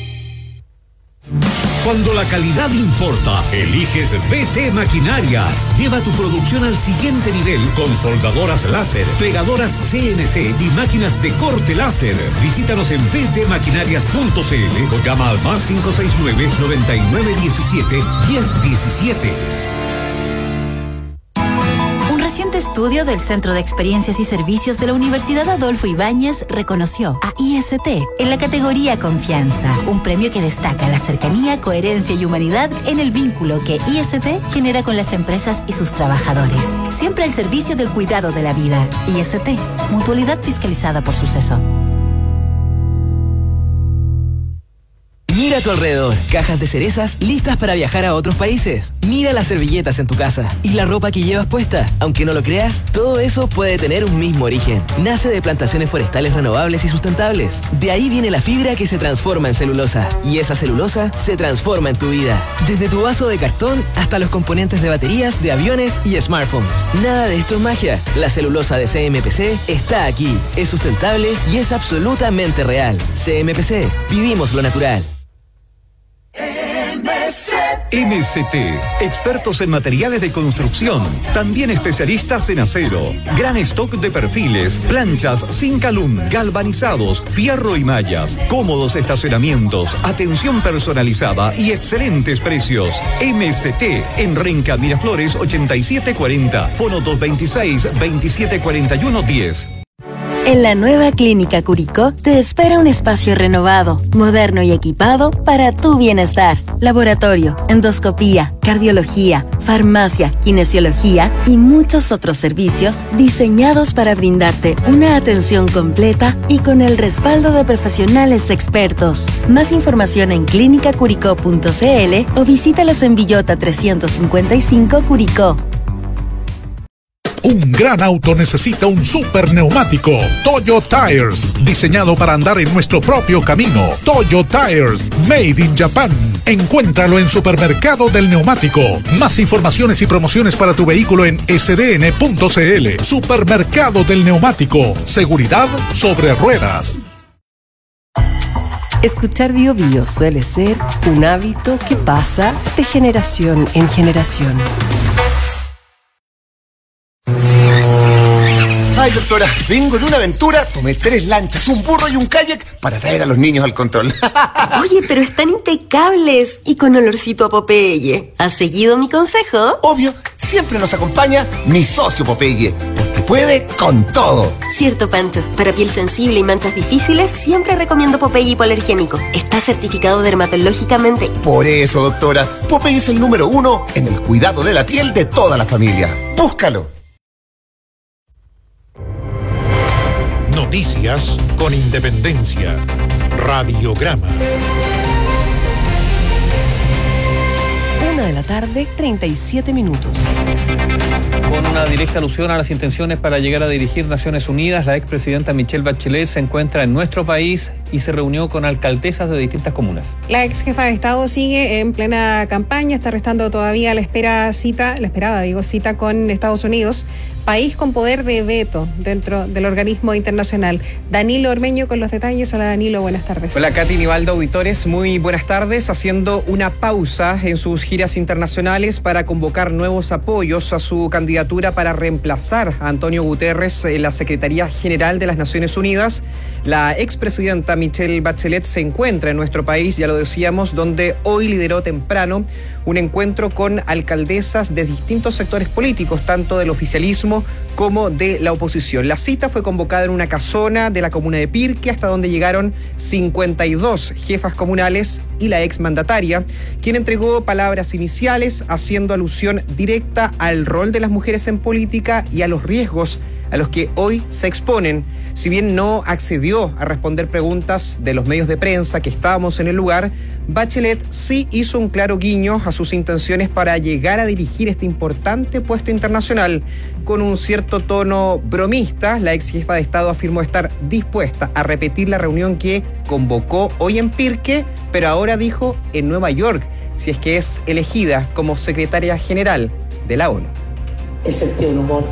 Cuando la calidad importa, eliges VT Maquinarias. Lleva tu producción al siguiente nivel con soldadoras láser, pegadoras CNC y máquinas de corte láser. Visítanos en vtmaquinarias.cl o llama al más 569-9917-1017. Un reciente estudio estudio del Centro de Experiencias y Servicios de la Universidad Adolfo Ibáñez reconoció a IST en la categoría Confianza, un premio que destaca la cercanía, coherencia y humanidad en el vínculo que IST genera con las empresas y sus trabajadores. Siempre al servicio del cuidado de la vida. IST, mutualidad fiscalizada por Suceso. Mira a tu alrededor, cajas de cerezas listas para viajar a otros países. Mira las servilletas en tu casa y la ropa que llevas puesta. Aunque no lo creas, todo eso puede tener un mismo origen. Nace de plantaciones forestales renovables y sustentables. De ahí viene la fibra que se transforma en celulosa. Y esa celulosa se transforma en tu vida. Desde tu vaso de cartón hasta los componentes de baterías, de aviones y smartphones. Nada de esto es magia. La celulosa de CMPC está aquí. Es sustentable y es absolutamente real. CMPC, vivimos lo natural. MST, expertos en materiales de construcción, también especialistas en acero, gran stock de perfiles, planchas, Zincalum, galvanizados, fierro y mallas, cómodos estacionamientos, atención personalizada y excelentes precios. MST, en Renca Miraflores 8740, fono 226-2741-10. En la nueva Clínica Curicó te espera un espacio renovado, moderno y equipado para tu bienestar. Laboratorio, endoscopía, cardiología, farmacia, kinesiología y muchos otros servicios diseñados para brindarte una atención completa y con el respaldo de profesionales expertos. Más información en clinicacuricó.cl o visítalos en Villota 355 Curicó. Un gran auto necesita un super neumático. Toyo Tires, diseñado para andar en nuestro propio camino. Toyo Tires, made in Japan. Encuéntralo en Supermercado del Neumático. Más informaciones y promociones para tu vehículo en sdn.cl. Supermercado del Neumático. Seguridad sobre ruedas. Escuchar Bio Bio suele ser un hábito que pasa de generación en generación. Ay, doctora, vengo de una aventura, tomé 3 lanchas, un burro y un kayak para traer a los niños al control. Oye, pero están impecables y con olorcito a Popeye. ¿Has seguido mi consejo? Obvio, siempre nos acompaña mi socio Popeye, porque puede con todo. Cierto, Pancho. Para piel sensible y manchas difíciles, siempre recomiendo Popeye hipoalergénico. Está certificado dermatológicamente. Por eso, doctora, Popeye es el número 1 en el cuidado de la piel de toda la familia. Búscalo. Noticias con independencia. Radiograma. 1 de la tarde, 37 minutos. Con una directa alusión a las intenciones para llegar a dirigir Naciones Unidas, la expresidenta Michelle Bachelet se encuentra en nuestro país y se reunió con alcaldesas de distintas comunas. La ex jefa de Estado sigue en plena campaña, está restando todavía la esperada cita con Estados Unidos, país con poder de veto dentro del organismo internacional. Danilo Ormeño con los detalles. Hola Danilo, buenas tardes. Hola Katy, Nivaldo, auditores, muy buenas tardes. Haciendo una pausa en sus giras internacionales para convocar nuevos apoyos a su candidatura para reemplazar a Antonio Guterres en la Secretaría General de las Naciones Unidas, la expresidenta Michelle Bachelet se encuentra en nuestro país, ya lo decíamos, donde hoy lideró temprano un encuentro con alcaldesas de distintos sectores políticos, tanto del oficialismo como de la oposición. La cita fue convocada en una casona de la comuna de Pirque, hasta donde llegaron 52 jefas comunales y la exmandataria, quien entregó palabras iniciales haciendo alusión directa al rol de las mujeres en política y a los riesgos a los que hoy se exponen. Si bien no accedió a responder preguntas de los medios de prensa que estábamos en el lugar, Bachelet sí hizo un claro guiño a sus intenciones para llegar a dirigir este importante puesto internacional. Con un cierto tono bromista, la ex jefa de Estado afirmó estar dispuesta a repetir la reunión que convocó hoy en Pirque, pero ahora dijo en Nueva York, si es que es elegida como secretaria general de la ONU. El sentido del humor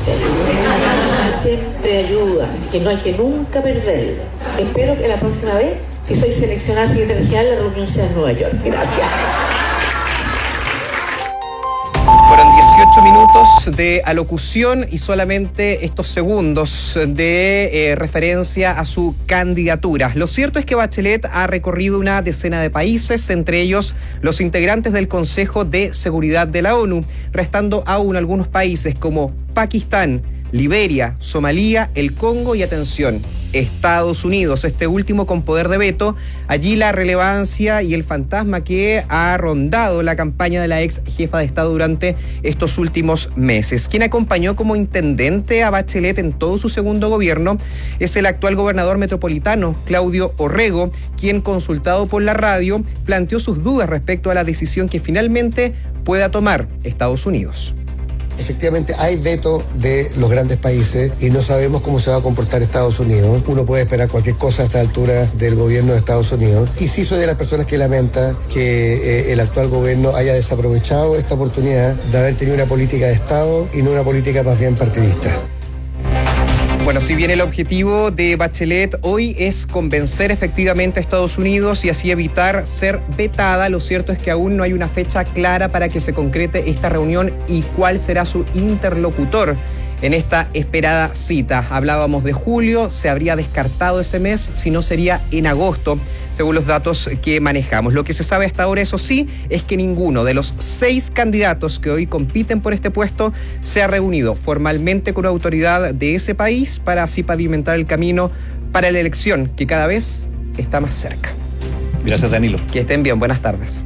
siempre ayuda, así que no hay que nunca perderlo. Espero que la próxima vez, si soy seleccionada secretaria general, la reunión sea en Nueva York. Gracias. Fueron 18 minutos minutos de alocución y solamente estos segundos de referencia a su candidatura. Lo cierto es que Bachelet ha recorrido una decena de países, entre ellos los integrantes del Consejo de Seguridad de la ONU, restando aún algunos países como Pakistán, Liberia, Somalia, el Congo y, atención, Estados Unidos, este último con poder de veto. Allí la relevancia y el fantasma que ha rondado la campaña de la ex jefa de Estado durante estos últimos meses. Quien acompañó como intendente a Bachelet en todo su segundo gobierno es el actual gobernador metropolitano, Claudio Orrego, quien, consultado por la radio, planteó sus dudas respecto a la decisión que finalmente pueda tomar Estados Unidos. Efectivamente hay veto de los grandes países y no sabemos cómo se va a comportar Estados Unidos. Uno puede esperar cualquier cosa a esta altura del gobierno de Estados Unidos. Y sí soy de las personas que lamenta que el actual gobierno haya desaprovechado esta oportunidad de haber tenido una política de Estado y no una política más bien partidista. Bueno, si bien el objetivo de Bachelet hoy es convencer efectivamente a Estados Unidos y así evitar ser vetada, lo cierto es que aún no hay una fecha clara para que se concrete esta reunión y cuál será su interlocutor en esta esperada cita. Hablábamos de julio, se habría descartado ese mes, si no sería en agosto, según los datos que manejamos. Lo que se sabe hasta ahora, eso sí, es que ninguno de los 6 candidatos que hoy compiten por este puesto se ha reunido formalmente con una autoridad de ese país para así pavimentar el camino para la elección, que cada vez está más cerca. Gracias, Danilo. Que estén bien, buenas tardes.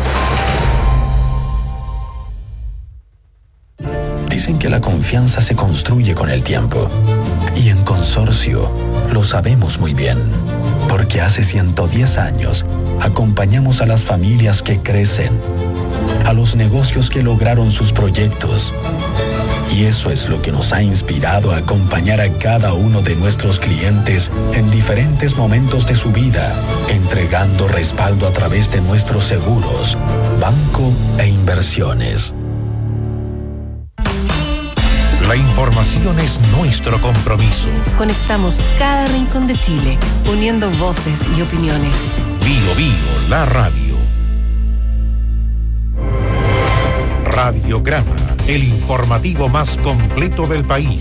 Dicen que la confianza se construye con el tiempo. Y en Consorcio lo sabemos muy bien. Porque hace 110 años acompañamos a las familias que crecen, a los negocios que lograron sus proyectos. Y eso es lo que nos ha inspirado a acompañar a cada uno de nuestros clientes en diferentes momentos de su vida, entregando respaldo a través de nuestros seguros, banco e inversiones. La información es nuestro compromiso. Conectamos cada rincón de Chile, uniendo voces y opiniones. Bio Bio, la radio. Radiograma, el informativo más completo del país.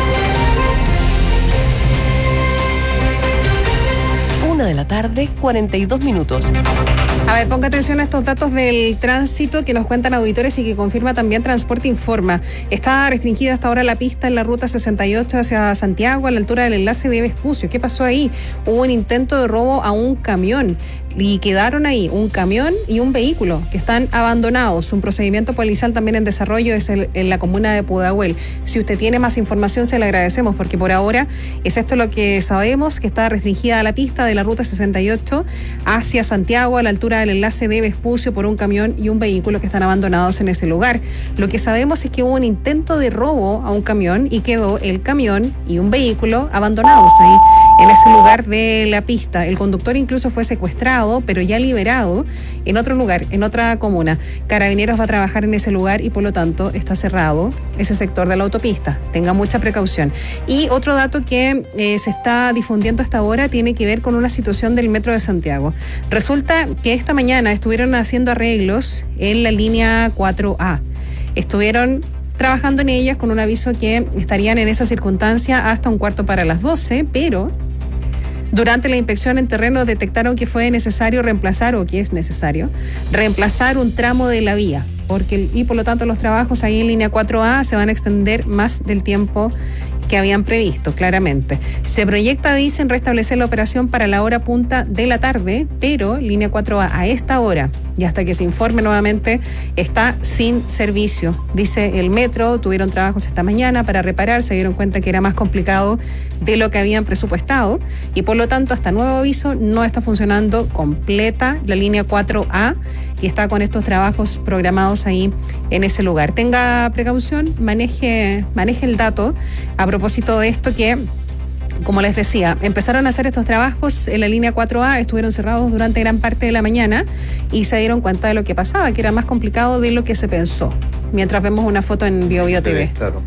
1:42 p.m. A ver, ponga atención a estos datos del tránsito que nos cuentan auditores y que confirma también Transporte Informa. Está restringida hasta ahora la pista en la ruta 68 hacia Santiago, a la altura del enlace de Vespucio. ¿Qué pasó ahí? Hubo un intento de robo a un camión y quedaron ahí un camión y un vehículo que están abandonados. Un procedimiento policial también en desarrollo es en la comuna de Pudahuel. Si usted tiene más información, se le agradecemos, porque por ahora es esto lo que sabemos, que está restringida la pista de la ruta 68 hacia Santiago, a la altura del enlace de Vespucio, por un camión y un vehículo que están abandonados en ese lugar. Lo que sabemos es que hubo un intento de robo a un camión y quedó el camión y un vehículo abandonados ahí en ese lugar de la pista. El conductor incluso fue secuestrado, pero ya liberado en otro lugar, en otra comuna. Carabineros va a trabajar en ese lugar y por lo tanto está cerrado ese sector de la autopista. Tenga mucha precaución. Y otro dato que se está difundiendo hasta ahora tiene que ver con una situación del Metro de Santiago. Resulta que esta mañana estuvieron haciendo arreglos en la línea 4A. Estuvieron trabajando en ellas con un aviso que estarían en esa circunstancia hasta 11:45, pero durante la inspección en terreno detectaron que fue necesario reemplazar, o que es necesario, reemplazar un tramo de la vía, y por lo tanto los trabajos ahí en línea 4A se van a extender más del tiempo que habían previsto, claramente. Se proyecta, dicen, restablecer la operación para la hora punta de la tarde, pero línea 4A a esta hora y hasta que se informe nuevamente está sin servicio. Dice el Metro, tuvieron trabajos esta mañana para reparar, se dieron cuenta que era más complicado de lo que habían presupuestado y por lo tanto hasta nuevo aviso no está funcionando completa la línea 4A y está con estos trabajos programados ahí en ese lugar. Tenga precaución, maneje el dato a propósito de esto que, como les decía, empezaron a hacer estos trabajos en la línea 4A, estuvieron cerrados durante gran parte de la mañana y se dieron cuenta de lo que pasaba, que era más complicado de lo que se pensó. Mientras vemos una foto en Bio Bio TV. Claro.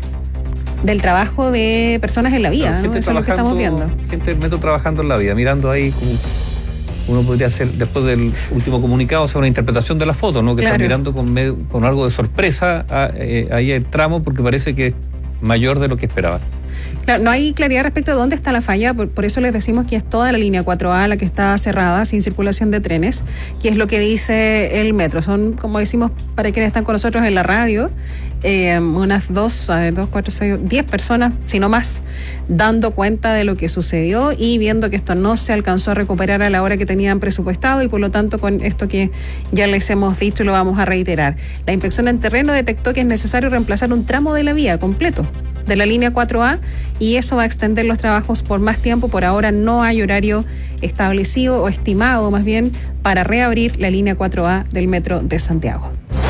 Del trabajo de personas en la vía, ¿no? Eso es lo que estamos viendo. Gente del Metro trabajando en la vía, mirando ahí como uno podría hacer, después del último comunicado, hacer una interpretación de la foto, ¿no? Que claro. Están mirando con algo de sorpresa ahí el tramo, porque parece que es mayor de lo que esperaban. Claro, no hay claridad respecto de dónde está la falla, por eso les decimos que es toda la línea 4A la que está cerrada, sin circulación de trenes, que es lo que dice el metro. Son, como decimos, para quienes están con nosotros en la radio, unas 10 personas, si no más, dando cuenta de lo que sucedió y viendo que esto no se alcanzó a recuperar a la hora que tenían presupuestado, y por lo tanto con esto que ya les hemos dicho lo vamos a reiterar. La inspección en terreno detectó que es necesario reemplazar un tramo de la vía completo de la línea 4A, y eso va a extender los trabajos por más tiempo. Por ahora no hay horario establecido o estimado más bien para reabrir la línea 4A del Metro de Santiago.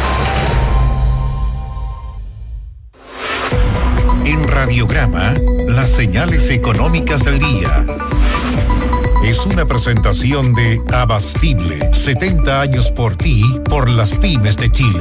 En Radiograma, las señales económicas del día. Es una presentación de Abastible, 70 años por ti, por las pymes de Chile.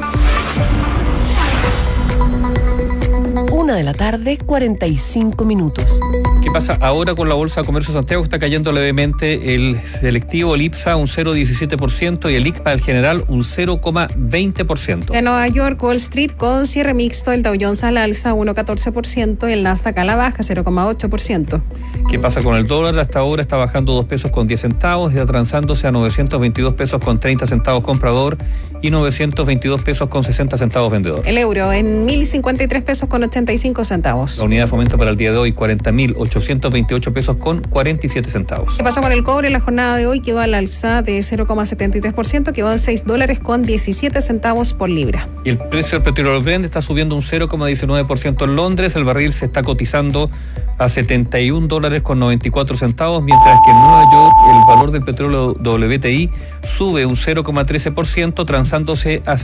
1:45 p.m. ¿Qué pasa ahora con la Bolsa de Comercio de Santiago? Está cayendo levemente el selectivo, el IPSA, un 0,17%, y el ICPA, el general, un 0,20%. En Nueva York, Wall Street con cierre mixto, el Dow Jones al alza 1,14% y el Nasdaq a la baja 0,8%. ¿Qué pasa con el dólar? Hasta ahora está bajando 2 pesos con 10 centavos, y transándose a 922 pesos con 30 centavos comprador y 922 pesos con 60 centavos vendedor. El euro en 1.053 pesos con 85 centavos. La unidad de fomento para el día de hoy, 40.828 pesos con 47 centavos. ¿Qué pasó con el cobre? La jornada de hoy quedó al alza de 0,73%, quedó en $6.17 por libra. Y el precio del petróleo Brent está subiendo un 0,19% en Londres. El barril se está cotizando a $71.94, mientras que en Nueva York el valor del petróleo WTI sube un 0,13%, transándose a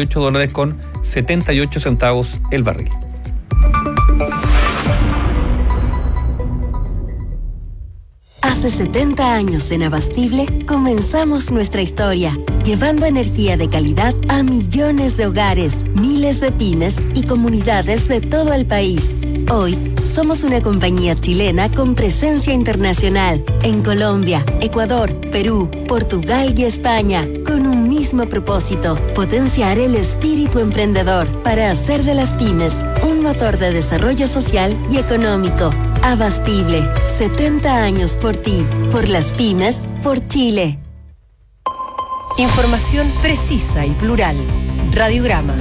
$68.78 el barril. Hace 70 años en Abastible comenzamos nuestra historia, llevando energía de calidad a millones de hogares, miles de pymes y comunidades de todo el país. Hoy somos una compañía chilena con presencia internacional en Colombia, Ecuador, Perú, Portugal y España, con un mismo propósito: potenciar el espíritu emprendedor para hacer de las pymes un motor de desarrollo social y económico. Abastible, 70 años por ti, por las pymes, por Chile. Información precisa y plural. Radiograma.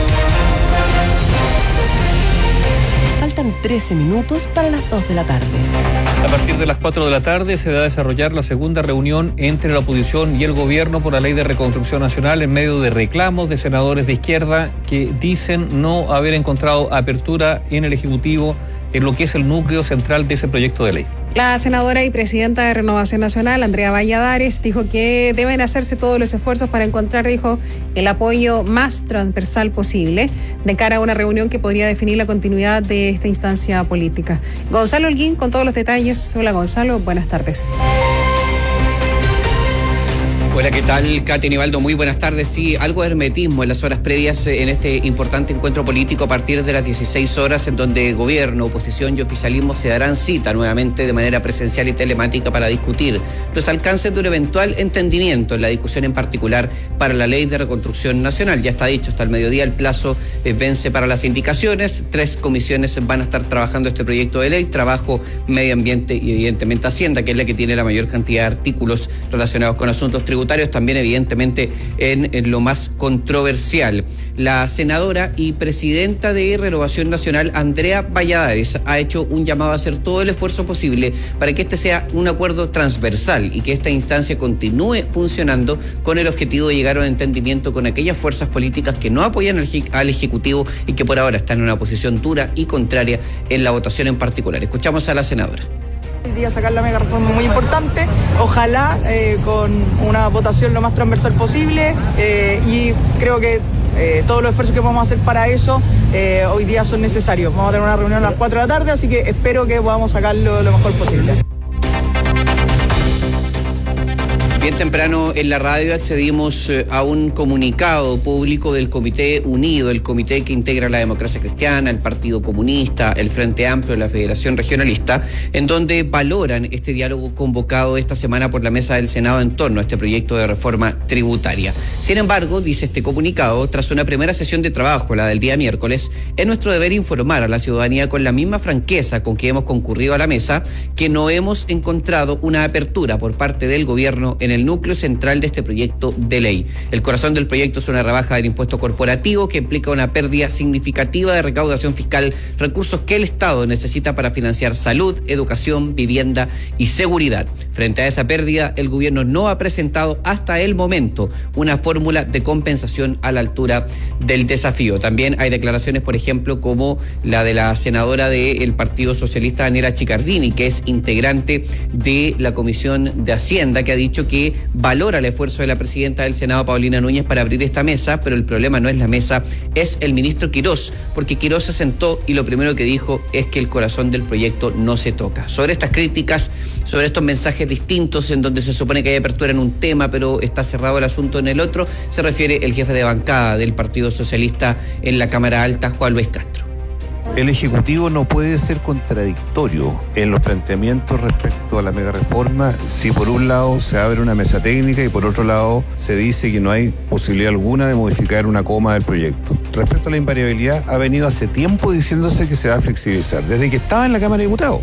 Faltan 13 minutos para las 2 de la tarde. A partir de las 4 de la tarde se va a desarrollar la segunda reunión entre la oposición y el gobierno por la Ley de Reconstrucción Nacional, en medio de reclamos de senadores de izquierda que dicen no haber encontrado apertura en el Ejecutivo en lo que es el núcleo central de ese proyecto de ley. La senadora y presidenta de Renovación Nacional, Andrea Valladares, dijo que deben hacerse todos los esfuerzos para encontrar, dijo, el apoyo más transversal posible de cara a una reunión que podría definir la continuidad de esta instancia política. Gonzalo Holguín con todos los detalles. Hola Gonzalo, buenas tardes. Hola, ¿qué tal? Katy Nivaldo, muy buenas tardes. Sí, algo de hermetismo en las horas previas en este importante encuentro político a partir de las 16 horas, en donde gobierno, oposición y oficialismo se darán cita nuevamente de manera presencial y telemática para discutir los alcances de un eventual entendimiento en la discusión en particular para la Ley de Reconstrucción Nacional. Ya está dicho, hasta el mediodía el plazo vence para las indicaciones. 3 comisiones van a estar trabajando este proyecto de ley: Trabajo, Medio Ambiente y evidentemente Hacienda, que es la que tiene la mayor cantidad de artículos relacionados con asuntos tributarios, también evidentemente en lo más controversial. La senadora y presidenta de Renovación Nacional, Andrea Valladares, ha hecho un llamado a hacer todo el esfuerzo posible para que este sea un acuerdo transversal y que esta instancia continúe funcionando con el objetivo de llegar a un entendimiento con aquellas fuerzas políticas que no apoyan al Ejecutivo y que por ahora están en una posición dura y contraria en la votación en particular. Escuchamos a la senadora. Hoy día sacar la mega reforma muy importante, ojalá con una votación lo más transversal posible, y creo que todos los esfuerzos que vamos a hacer para eso hoy día son necesarios. Vamos a tener una reunión a las 4 de la tarde, así que espero que podamos sacarlo lo mejor posible. Bien temprano en la radio accedimos a un comunicado público del Comité Unido, el comité que integra la Democracia Cristiana, el Partido Comunista, el Frente Amplio, la Federación Regionalista, en donde valoran este diálogo convocado esta semana por la mesa del Senado en torno a este proyecto de reforma tributaria. Sin embargo, dice este comunicado, tras una primera sesión de trabajo, la del día miércoles, es nuestro deber informar a la ciudadanía con la misma franqueza con que hemos concurrido a la mesa que no hemos encontrado una apertura por parte del gobierno en el núcleo central de este proyecto de ley. El corazón del proyecto es una rebaja del impuesto corporativo que implica una pérdida significativa de recaudación fiscal, recursos que el Estado necesita para financiar salud, educación, vivienda y seguridad. Frente a esa pérdida, el gobierno no ha presentado hasta el momento una fórmula de compensación a la altura del desafío. También hay declaraciones, por ejemplo, como la de la senadora del Partido Socialista, Daniela Chiccardini, que es integrante de la Comisión de Hacienda, que ha dicho que valora el esfuerzo de la presidenta del Senado, Paulina Núñez, para abrir esta mesa, pero el problema no es la mesa, es el ministro Quirós, porque Quirós se sentó y lo primero que dijo es que el corazón del proyecto no se toca. Sobre estas críticas, sobre estos mensajes distintos en donde se supone que hay apertura en un tema, pero está cerrado el asunto en el otro, se refiere el jefe de bancada del Partido Socialista en la Cámara Alta, Juan Luis Castro. El Ejecutivo no puede ser contradictorio en los planteamientos respecto a la megareforma si por un lado se abre una mesa técnica y por otro lado se dice que no hay posibilidad alguna de modificar una coma del proyecto. Respecto a la invariabilidad, ha venido hace tiempo diciéndose que se va a flexibilizar, desde que estaba en la Cámara de Diputados.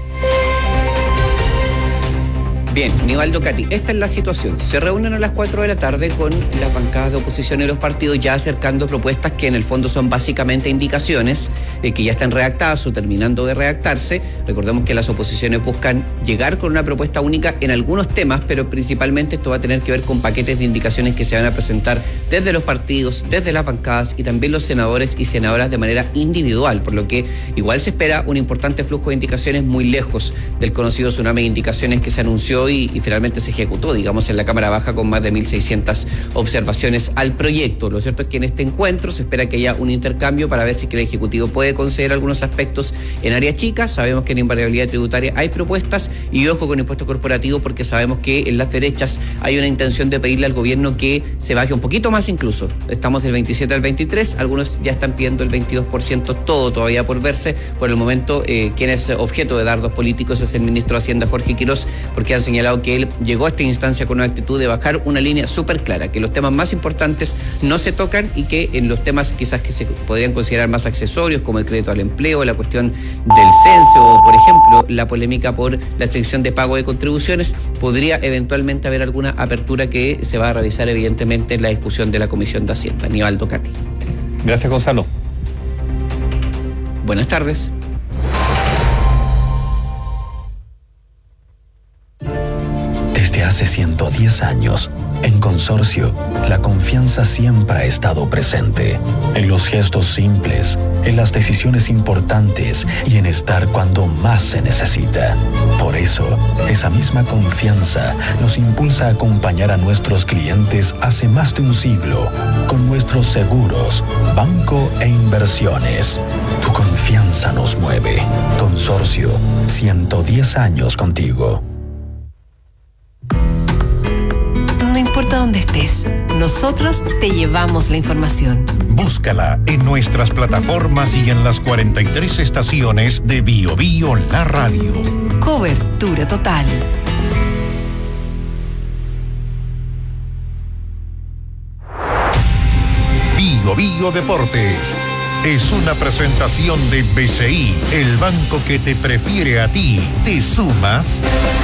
Bien, Nivaldo, Cati, esta es la situación. Se reúnen a las 4 de la tarde con las bancadas de oposición y los partidos ya acercando propuestas que en el fondo son básicamente indicaciones que ya están redactadas o terminando de redactarse. Recordemos que las oposiciones buscan llegar con una propuesta única en algunos temas, pero principalmente esto va a tener que ver con paquetes de indicaciones que se van a presentar desde los partidos, desde las bancadas y también los senadores y senadoras de manera individual, por lo que igual se espera un importante flujo de indicaciones muy lejos del conocido tsunami de indicaciones que se anunció y finalmente se ejecutó, digamos, en la Cámara Baja con más de 1.600 observaciones al proyecto. Lo cierto es que en este encuentro se espera que haya un intercambio para ver si el Ejecutivo puede conceder algunos aspectos en área chica. Sabemos que en invariabilidad tributaria hay propuestas y ojo con impuesto corporativo porque sabemos que en las derechas hay una intención de pedirle al gobierno que se baje un poquito más incluso. Estamos del 27 al 23, algunos ya están pidiendo el 22%, todo todavía por verse. Por el momento, quien es objeto de dardos políticos es el ministro de Hacienda, Jorge Quirós, porque han señalado que él llegó a esta instancia con una actitud de bajar una línea súper clara, que los temas más importantes no se tocan y que en los temas quizás que se podrían considerar más accesorios, como el crédito al empleo, la cuestión del censo o, por ejemplo, la polémica por la exención de pago de contribuciones, podría eventualmente haber alguna apertura que se va a revisar evidentemente en la discusión de la Comisión de Hacienda. Nivaldo, Cati. Gracias, Gonzalo. Buenas tardes. Desde hace 110 años, en Consorcio, la confianza siempre ha estado presente. En los gestos simples, en las decisiones importantes y en estar cuando más se necesita. Por eso, esa misma confianza nos impulsa a acompañar a nuestros clientes hace más de un siglo con nuestros seguros, banco e inversiones. Tu confianza nos mueve. Consorcio, 110 años contigo. No importa dónde estés, nosotros te llevamos la información. Búscala en nuestras plataformas y en las 43 estaciones de Bio Bio La Radio. Cobertura total. Bio Bio Deportes. Es una presentación de BCI, el banco que te prefiere a ti. ¿Te sumas?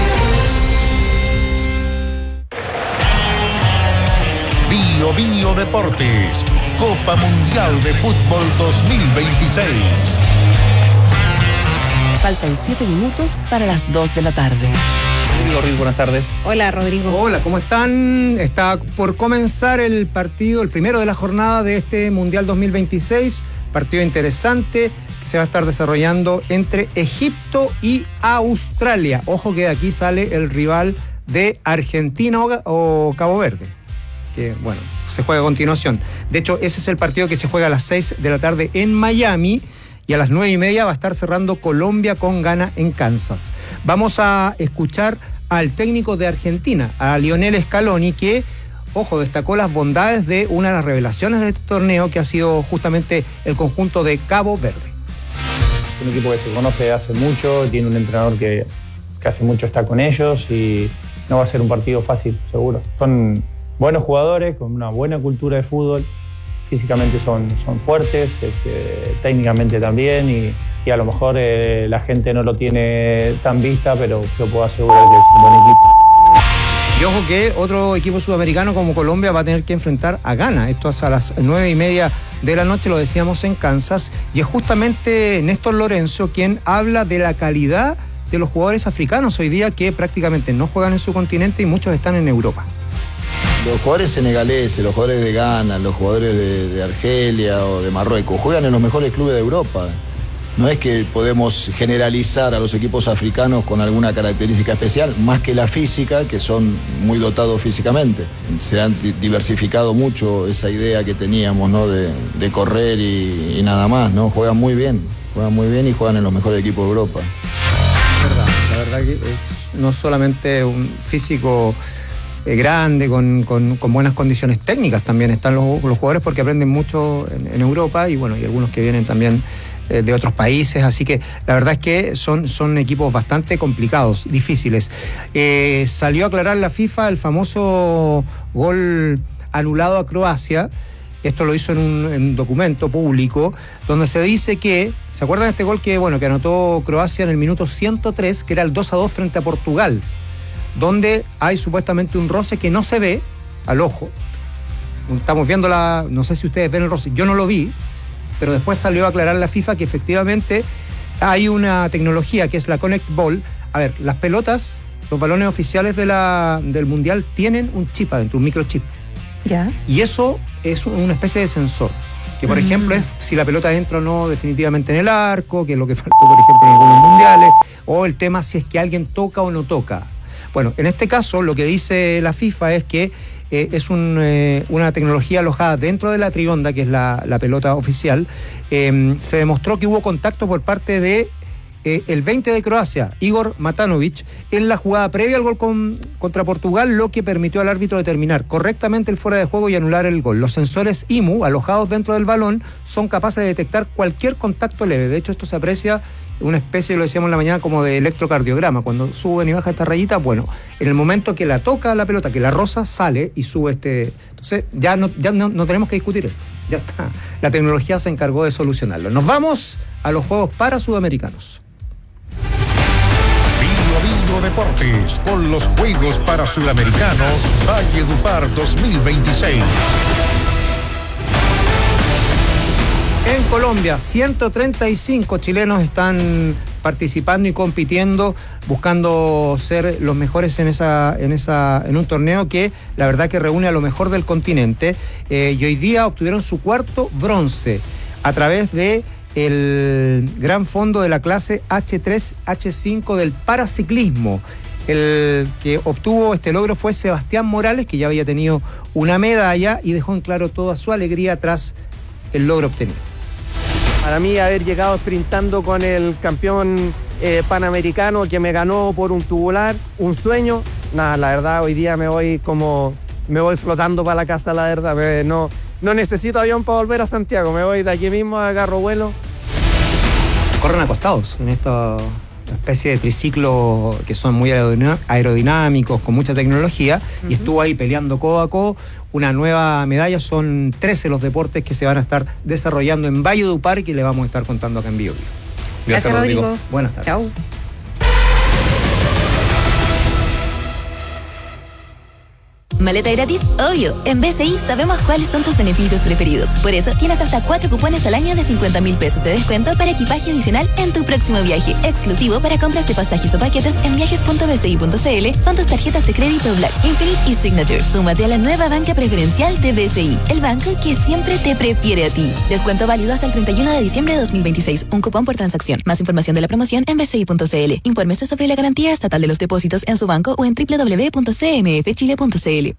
Bio Bio Deportes, Copa Mundial de Fútbol 2026. Faltan 7 minutos para las 2 de la tarde. Rodrigo, buenas tardes. Hola, Rodrigo. Hola, ¿cómo están? Está por comenzar el partido, el primero de la jornada de este Mundial 2026. Partido interesante que se va a estar desarrollando entre Egipto y Australia. Ojo que de aquí sale el rival de Argentina o Cabo Verde, que bueno, se juega a continuación. De hecho, ese es el partido que se juega a las 6 de la tarde en Miami y a las 9:30 va a estar cerrando Colombia con Ghana en Kansas. Vamos a escuchar al técnico de Argentina, a Lionel Scaloni, que, ojo, destacó las bondades de una de las revelaciones de este torneo, que ha sido justamente el conjunto de Cabo Verde. Un equipo que se conoce hace mucho, tiene un entrenador que hace mucho está con ellos y no va a ser un partido fácil, seguro. Son buenos jugadores, con una buena cultura de fútbol, físicamente son fuertes, técnicamente también y a lo mejor la gente no lo tiene tan vista, pero yo puedo asegurar que es un buen equipo. Y ojo que otro equipo sudamericano como Colombia va a tener que enfrentar a Ghana. Esto es a las 9:30 de la noche, lo decíamos en Kansas, y es justamente Néstor Lorenzo quien habla de la calidad de los jugadores africanos hoy día, que prácticamente no juegan en su continente y muchos están en Europa. Los jugadores senegaleses, los jugadores de Ghana, los jugadores de Argelia o de Marruecos juegan en los mejores clubes de Europa. No es que podemos generalizar a los equipos africanos con alguna característica especial, más que la física, que son muy dotados físicamente. Se han diversificado mucho esa idea que teníamos, ¿no?, de correr y nada más, ¿no? Juegan muy bien y juegan en los mejores equipos de Europa. La verdad que es no solamente un físico grande, con buenas condiciones técnicas, también están los jugadores, porque aprenden mucho en Europa y bueno, y algunos que vienen también de otros países, así que la verdad es que son equipos bastante complicados, difíciles. Salió a aclarar la FIFA el famoso gol anulado a Croacia. Esto lo hizo en un documento público donde se dice que, ¿se acuerdan de este gol que anotó Croacia en el minuto 103, que era el 2-2 frente a Portugal, donde hay supuestamente un roce que no se ve al ojo? Estamos viendo no sé si ustedes ven el roce, yo no lo vi, pero después salió a aclarar la FIFA que efectivamente hay una tecnología que es la Connect Ball. A ver, las pelotas, los balones oficiales del Mundial tienen un chip adentro, un microchip. ¿Ya? Y eso es una especie de sensor, que por ejemplo es si la pelota entra o no definitivamente en el arco, que es lo que faltó por ejemplo en algunos mundiales, o el tema si es que alguien toca o no toca. Bueno, en este caso lo que dice la FIFA es que es una tecnología alojada dentro de la trionda, que es la pelota oficial. Se demostró que hubo contacto por parte de el 20 de Croacia, Igor Matanovic, en la jugada previa al gol contra Portugal, lo que permitió al árbitro determinar correctamente el fuera de juego y anular el gol. Los sensores IMU alojados dentro del balón son capaces de detectar cualquier contacto leve. De hecho, esto se aprecia una especie, lo decíamos en la mañana, como de electrocardiograma. Cuando suben y bajan esta rayita, bueno, en el momento que la toca la pelota, que la roza, sale y sube Entonces, ya no tenemos que discutir esto. Ya está. La tecnología se encargó de solucionarlo. Nos vamos a los Juegos para Sudamericanos. Deportes con los Juegos para Sudamericanos Valledupar 2026. En Colombia, 135 chilenos están participando y compitiendo, buscando ser los mejores en un torneo que la verdad que reúne a lo mejor del continente, y hoy día obtuvieron su cuarto bronce a través de el gran fondo de la clase H3, H5 del paraciclismo. El que obtuvo este logro fue Sebastián Morales, que ya había tenido una medalla y dejó en claro toda su alegría tras el logro obtenido. Para mí, haber llegado sprintando con el campeón panamericano que me ganó por un tubular, un sueño. Nada, la verdad, hoy día me voy flotando para la casa, la verdad. No necesito avión para volver a Santiago, me voy de aquí mismo, agarro vuelo. Corren acostados en esta especie de triciclo que son muy aerodinámicos, con mucha tecnología, y estuvo ahí peleando codo a codo. Una nueva medalla, son 13 los deportes que se van a estar desarrollando en Valledupar y que le vamos a estar contando acá en Bio Bio. Gracias, Rodrigo. Buenas tardes. Chao. ¿Maleta gratis? Obvio. En BCI sabemos cuáles son tus beneficios preferidos. Por eso tienes hasta 4 cupones al año de 50.000 pesos de descuento para equipaje adicional en tu próximo viaje. Exclusivo para compras de pasajes o paquetes en viajes.bci.cl con tus tarjetas de crédito Black, Infinite y Signature. Súmate a la nueva banca preferencial de BCI, el banco que siempre te prefiere a ti. Descuento válido hasta el 31 de diciembre de 2026. Un cupón por transacción. Más información de la promoción en bci.cl. Infórmese sobre la garantía estatal de los depósitos en su banco o en www.cmfchile.cl.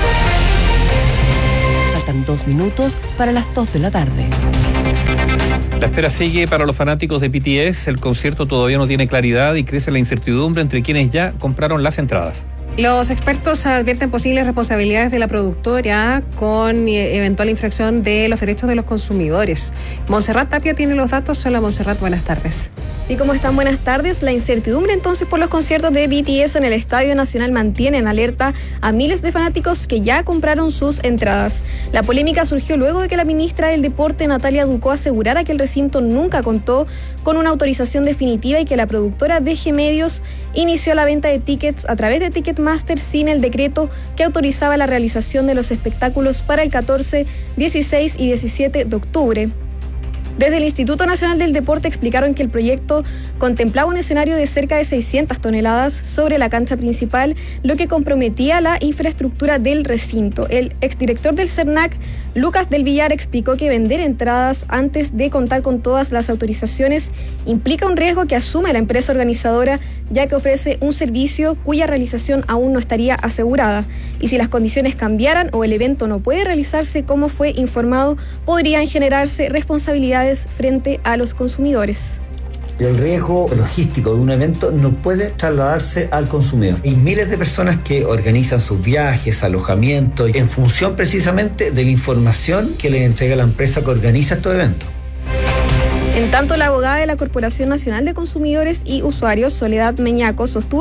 Faltan 2 minutos para las 2 de la tarde. La espera sigue para los fanáticos de BTS. El concierto todavía no tiene claridad y crece la incertidumbre entre quienes ya compraron las entradas. Los expertos advierten posibles responsabilidades de la productora con eventual infracción de los derechos de los consumidores. Montserrat Tapia tiene los datos. Hola Montserrat, buenas tardes. Sí, ¿cómo están? Buenas tardes. La incertidumbre entonces por los conciertos de BTS en el Estadio Nacional mantiene en alerta a miles de fanáticos que ya compraron sus entradas. La polémica surgió luego de que la ministra del Deporte, Natalia Ducó, asegurara que el recinto nunca contó con una autorización definitiva y que la productora DG Medios inició la venta de tickets a través de Ticketmaster sin el decreto que autorizaba la realización de los espectáculos para el 14, 16 y 17 de octubre. Desde el Instituto Nacional del Deporte explicaron que el proyecto contemplaba un escenario de cerca de 600 toneladas sobre la cancha principal, lo que comprometía la infraestructura del recinto. El exdirector del CERNAC, Lucas del Villar, explicó que vender entradas antes de contar con todas las autorizaciones implica un riesgo que asume la empresa organizadora, ya que ofrece un servicio cuya realización aún no estaría asegurada. Y si las condiciones cambiaran o el evento no puede realizarse como fue informado, podrían generarse responsabilidades frente a los consumidores. El riesgo logístico de un evento no puede trasladarse al consumidor. Hay miles de personas que organizan sus viajes, alojamientos, en función precisamente de la información que les entrega la empresa que organiza estos eventos. En tanto, la abogada de la Corporación Nacional de Consumidores y Usuarios, Soledad Meñaco, sostuvo